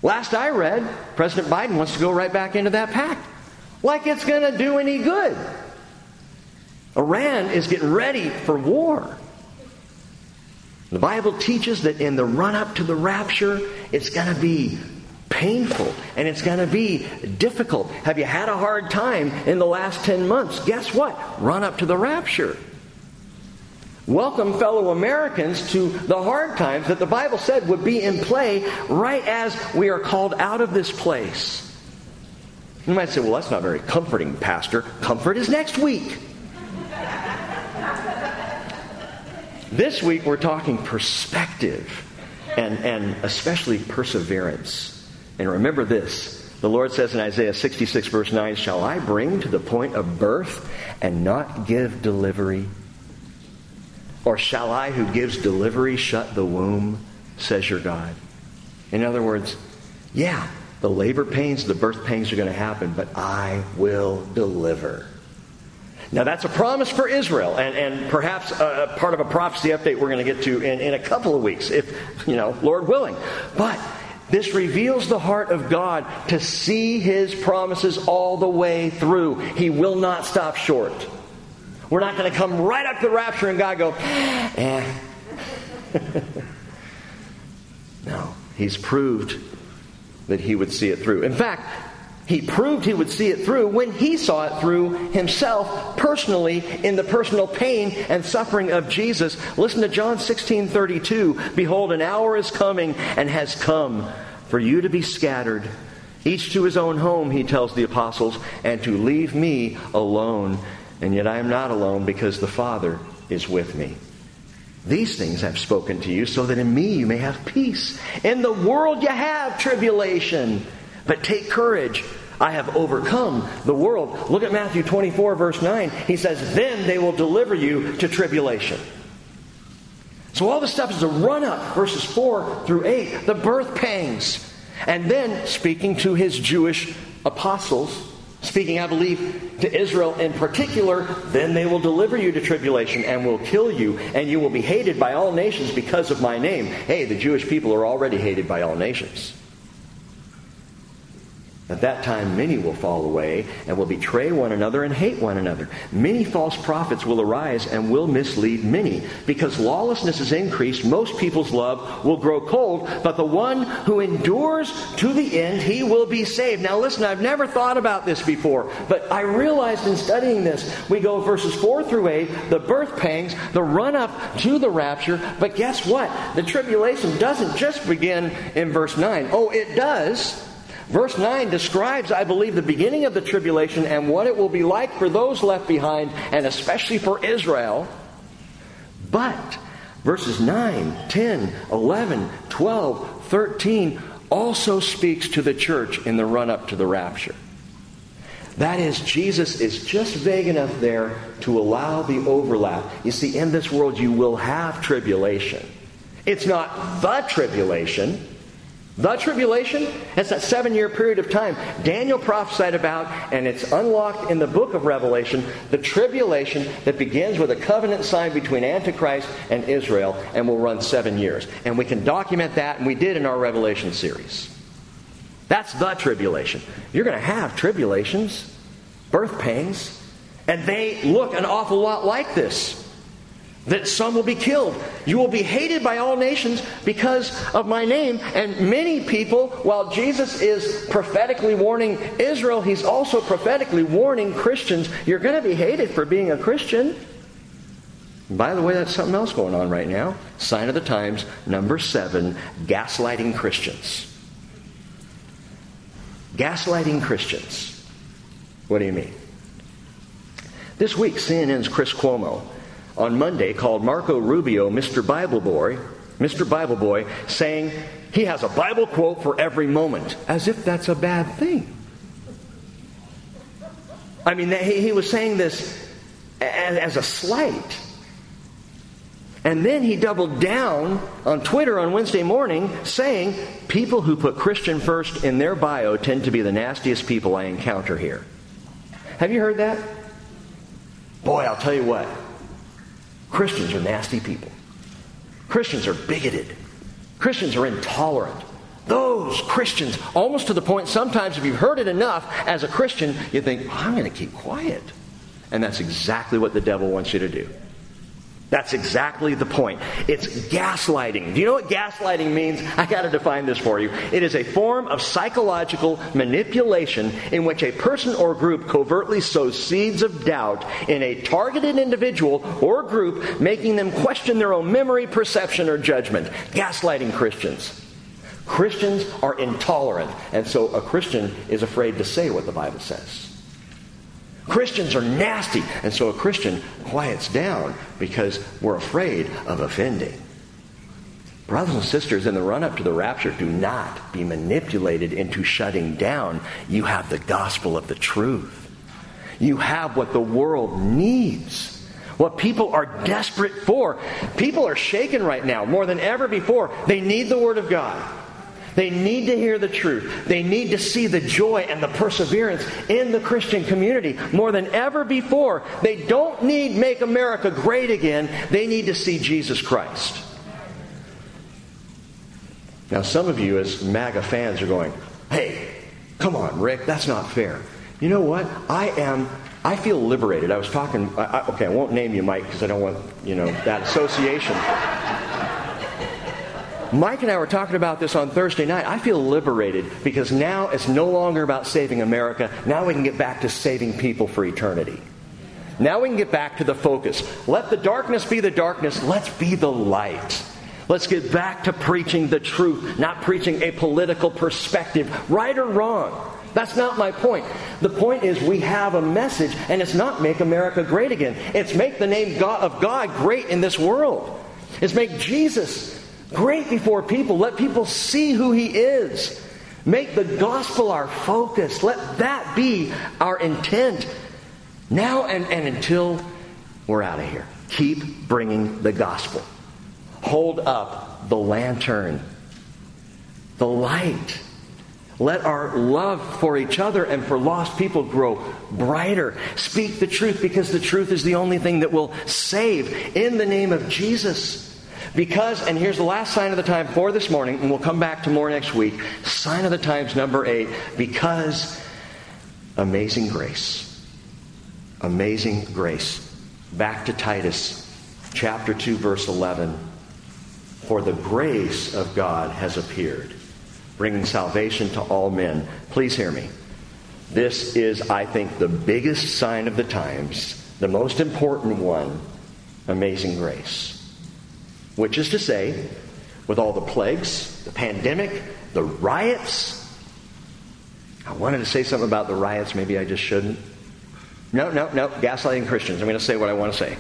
Last I read, President Biden wants to go right back into that pact. Like it's going to do any good. Iran is getting ready for war. The Bible teaches that in the run-up to the rapture, it's going to be painful and it's going to be difficult. Have you had a hard time in the last 10 months? Guess what? Run up to the rapture. Welcome, fellow Americans, to the hard times that the Bible said would be in play right as we are called out of this place. You might say, well, that's not very comforting, Pastor. Comfort is next week. This week we're talking perspective and especially perseverance. And remember this. The Lord says in Isaiah 66 verse 9, shall I bring to the point of birth and not give delivery? Or shall I who gives delivery shut the womb, says your God? In other words, yeah, the labor pains, the birth pains are going to happen, but I will deliver. Now that's a promise for Israel, and perhaps part of a prophecy update we're going to get to in a couple of weeks, if, Lord willing. But this reveals the heart of God to see His promises all the way through. He will not stop short. We're not going to come right up to the rapture and God go, No, He's proved that He would see it through. In fact, He proved He would see it through when He saw it through Himself personally in the personal pain and suffering of Jesus. Listen to John 16:32. Behold, an hour is coming and has come for you to be scattered, each to his own home, He tells the apostles, and to leave me alone. And yet I am not alone, because the Father is with me. These things I've spoken to you, so that in me you may have peace. In the world you have tribulation. But take courage. I have overcome the world. Look at Matthew 24, verse 9. He says, then they will deliver you to tribulation. So all this stuff is a run-up, verses 4 through 8, the birth pangs. And then, speaking to His Jewish apostles, speaking, I believe, to Israel in particular, then they will deliver you to tribulation and will kill you, and you will be hated by all nations because of my name. Hey, the Jewish people are already hated by all nations. At that time, many will fall away and will betray one another and hate one another. Many false prophets will arise and will mislead many. Because lawlessness is increased, most people's love will grow cold, but the one who endures to the end, he will be saved. Now listen, I've never thought about this before, but I realized in studying this, we go verses 4 through 8, the birth pangs, the run-up to the rapture, but guess what? The tribulation doesn't just begin in verse 9. Oh, it does. Verse 9 describes, I believe, the beginning of the tribulation and what it will be like for those left behind, and especially for Israel. But verses 9, 10, 11, 12, 13 also speaks to the church in the run-up to the rapture. That is, Jesus is just vague enough there to allow the overlap. You see, in this world you will have tribulation. It's not the tribulation. The tribulation, it's that 7-year period of time Daniel prophesied about, and it's unlocked in the book of Revelation, the tribulation that begins with a covenant signed between Antichrist and Israel and will run 7 years. And we can document that, and we did in our Revelation series. That's the tribulation. You're going to have tribulations, birth pangs, and they look an awful lot like this. That some will be killed. You will be hated by all nations because of my name. And many people, while Jesus is prophetically warning Israel, He's also prophetically warning Christians. You're going to be hated for being a Christian. And by the way, that's something else going on right now. Sign of the times, number 7, gaslighting Christians. Gaslighting Christians. What do you mean? This week, CNN's Chris Cuomo on Monday called Marco Rubio Mr. Bible Boy, saying he has a Bible quote for every moment, as if that's a bad thing. I mean, he was saying this as a slight. And then he doubled down on Twitter on Wednesday morning saying, people who put Christian first in their bio tend to be the nastiest people I encounter here. Have you heard that? Boy, I'll tell you what. Christians are nasty people. Christians are bigoted. Christians are intolerant. Those Christians, almost to the point sometimes if you've heard it enough as a Christian, you think, I'm going to keep quiet. And that's exactly what the devil wants you to do. That's exactly the point. It's gaslighting. Do you know what gaslighting means? I got to define this for you. It is a form of psychological manipulation in which a person or group covertly sows seeds of doubt in a targeted individual or group, making them question their own memory, perception, or judgment. Gaslighting Christians. Christians are intolerant, and so a Christian is afraid to say what the Bible says. Christians are nasty, and so a Christian quiets down because we're afraid of offending. Brothers and sisters, in the run-up to the rapture, do not be manipulated into shutting down. You have the gospel of the truth. You have what the world needs, what people are desperate for. People are shaken right now more than ever before. They need the Word of God. They need to hear the truth. They need to see the joy and the perseverance in the Christian community more than ever before. They don't need Make America Great Again. They need to see Jesus Christ. Now, some of you as MAGA fans are going, hey, come on, Rick, that's not fair. You know what? I feel liberated. I was talking, okay, I won't name you, Mike, because I don't want, that association. Mike and I were talking about this on Thursday night. I feel liberated because now it's no longer about saving America. Now we can get back to saving people for eternity. Now we can get back to the focus. Let the darkness be the darkness. Let's be the light. Let's get back to preaching the truth, not preaching a political perspective, right or wrong. That's not my point. The point is we have a message, and it's not Make America Great Again. It's make the name of God great in this world. It's make Jesus great before people. Let people see who He is. Make the gospel our focus. Let that be our intent now and until we're out of here. Keep bringing the gospel. Hold up the lantern, the light. Let our love for each other and for lost people grow brighter. Speak the truth because the truth is the only thing that will save in the name of Jesus. Because, and here's the last sign of the time for this morning, and we'll come back to more next week. Sign of the times number 8, because amazing grace. Amazing grace. Back to Titus chapter 2, verse 11. For the grace of God has appeared, bringing salvation to all men. Please hear me. This is, I think, the biggest sign of the times, the most important one, amazing grace. Which is to say, with all the plagues, the pandemic, the riots. I wanted to say something about the riots. Maybe I just shouldn't. No. Gaslighting Christians. I'm going to say what I want to say.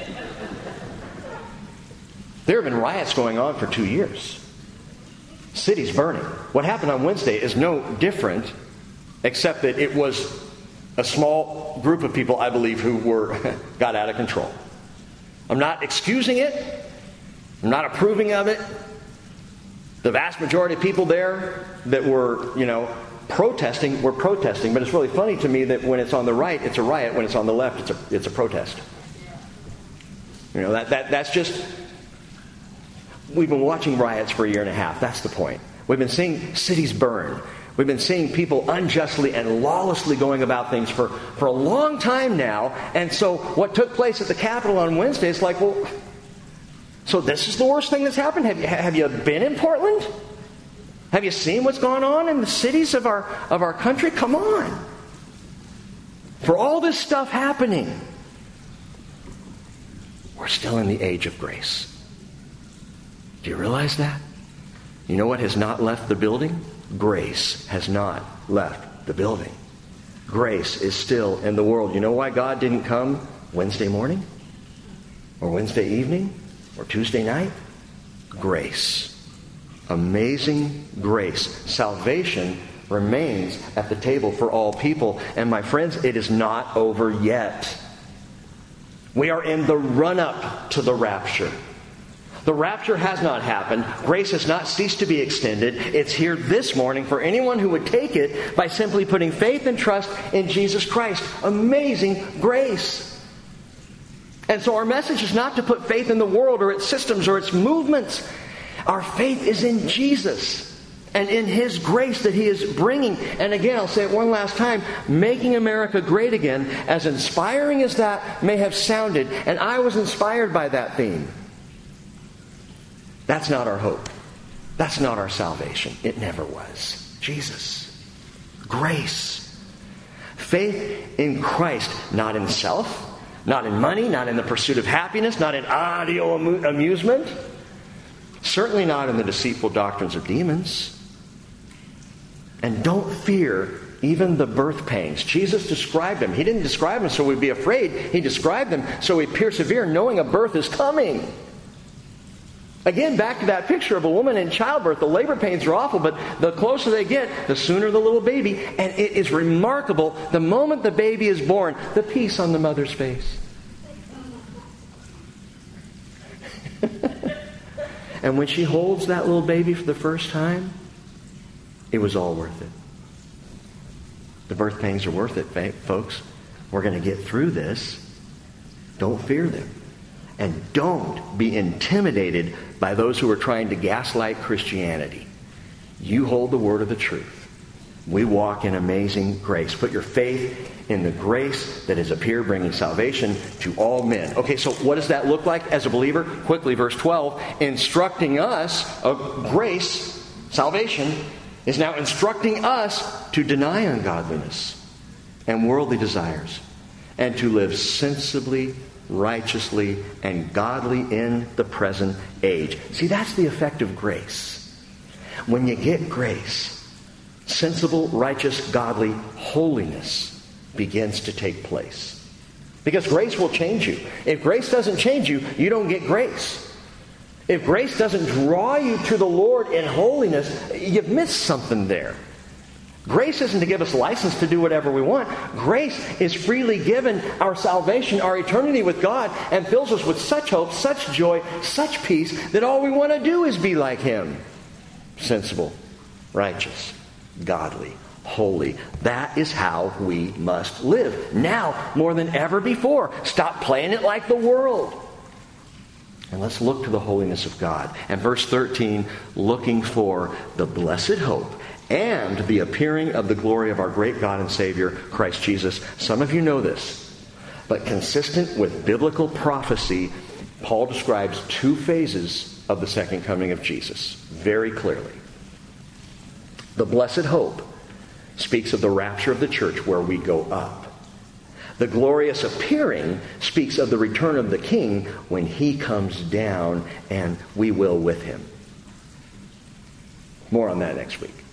There have been riots going on for 2 years. Cities burning. What happened on Wednesday is no different, except that it was a small group of people, I believe, who got out of control. I'm not excusing it. I'm not approving of it. The vast majority of people there that were, protesting were protesting. But it's really funny to me that when it's on the right, it's a riot. When it's on the left, it's a protest. That's just... We've been watching riots for a year and a half. That's the point. We've been seeing cities burn. We've been seeing people unjustly and lawlessly going about things for a long time now. And so what took place at the Capitol on Wednesday is like, well... So this is the worst thing that's happened? Have you been in Portland? Have you seen what's going on in the cities of our country? Come on. For all this stuff happening, we're still in the age of grace. Do you realize that? You know what has not left the building? Grace has not left the building. Grace is still in the world. You know why God didn't come Wednesday morning? Or Wednesday evening? Or Tuesday night? Grace. Amazing grace. Salvation remains at the table for all people. And my friends, it is not over yet. We are in the run-up to the rapture. The rapture has not happened. Grace has not ceased to be extended. It's here this morning for anyone who would take it by simply putting faith and trust in Jesus Christ. Amazing grace. And so our message is not to put faith in the world or its systems or its movements. Our faith is in Jesus. And in His grace that He is bringing, and again, I'll say it one last time, making America great again, as inspiring as that may have sounded, and I was inspired by that theme, that's not our hope. That's not our salvation. It never was. Jesus. Grace. Faith in Christ, not in self, not in money, not in the pursuit of happiness, not in audio amusement, certainly not in the deceitful doctrines of demons. And don't fear even the birth pains. Jesus described them. He didn't describe them so we'd be afraid. He described them so we'd persevere knowing a birth is coming. Again, back to that picture of a woman in childbirth. The labor pains are awful, but the closer they get, the sooner the little baby. And it is remarkable, the moment the baby is born, the peace on the mother's face. And when she holds that little baby for the first time, it was all worth it. The birth pains are worth it, folks. We're going to get through this. Don't fear them. And don't be intimidated by those who are trying to gaslight Christianity. You hold the word of the truth. We walk in amazing grace. Put your faith in the grace that has appeared, bringing salvation to all men. Okay, so what does that look like as a believer? Quickly, verse 12, instructing us of grace, salvation, is now instructing us to deny ungodliness and worldly desires and to live sensibly, righteously, and godly in the present age. See, that's the effect of grace. When you get grace, sensible, righteous, godly holiness begins to take place. Because grace will change you. If grace doesn't change you, you don't get grace. If grace doesn't draw you to the Lord in holiness, you've missed something there. Grace isn't to give us license to do whatever we want. Grace is freely given our salvation, our eternity with God, and fills us with such hope, such joy, such peace, that all we want to do is be like Him. Sensible, righteous, godly, holy. That is how we must live. Now, more than ever before. Stop playing it like the world. And let's look to the holiness of God. And verse 13, looking for the blessed hope and the appearing of the glory of our great God and Savior, Christ Jesus. Some of you know this, but consistent with biblical prophecy, Paul describes two phases of the second coming of Jesus very clearly. The blessed hope speaks of the rapture of the church where we go up. The glorious appearing speaks of the return of the King when He comes down and we will with Him. More on that next week.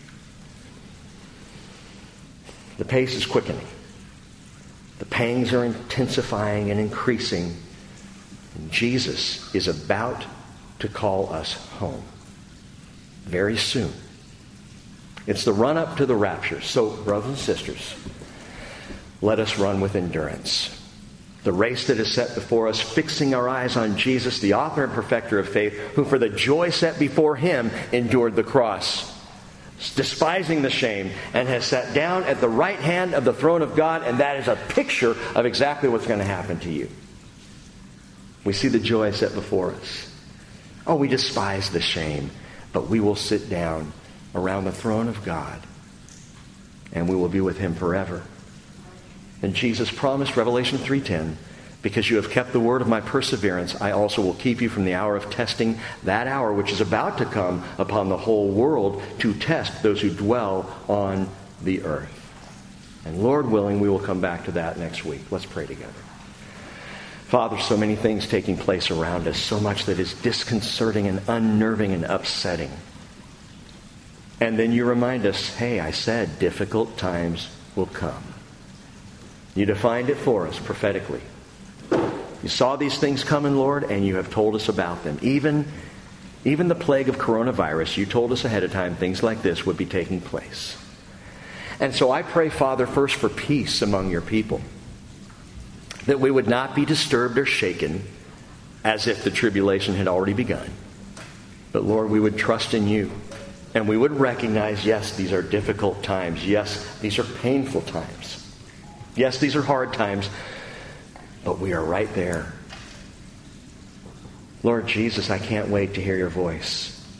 The pace is quickening. The pangs are intensifying and increasing. And Jesus is about to call us home very soon. It's the run-up to the rapture. So, brothers and sisters, let us run with endurance. The race that is set before us, fixing our eyes on Jesus, the author and perfecter of faith, who for the joy set before Him endured the cross, despising the shame, and has sat down at the right hand of the throne of God, and that is a picture of exactly what's going to happen to you. We see the joy set before us. Oh, we despise the shame, but we will sit down around the throne of God, and we will be with Him forever. And Jesus promised, Revelation 3:10, because you have kept the word of my perseverance, I also will keep you from the hour of testing, that hour which is about to come upon the whole world to test those who dwell on the earth. And Lord willing, we will come back to that next week. Let's pray together. Father, so many things taking place around us, so much that is disconcerting and unnerving and upsetting. And then you remind us, hey, I said difficult times will come. You defined it for us prophetically. You saw these things coming, Lord, and you have told us about them. Even the plague of coronavirus, you told us ahead of time things like this would be taking place. And so I pray, Father, first for peace among your people. That we would not be disturbed or shaken as if the tribulation had already begun. But Lord, we would trust in you. And we would recognize, yes, these are difficult times. Yes, these are painful times. Yes, these are hard times, but we are right there. Lord Jesus, I can't wait to hear your voice.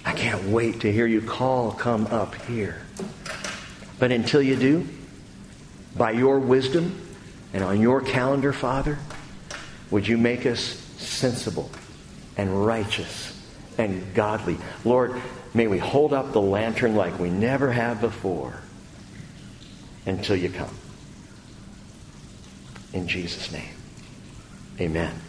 I can't wait to hear you call, come up here. But until you do, by your wisdom and on your calendar, Father, would you make us sensible and righteous and godly? Lord, may we hold up the lantern like we never have before until you come. In Jesus' name, amen.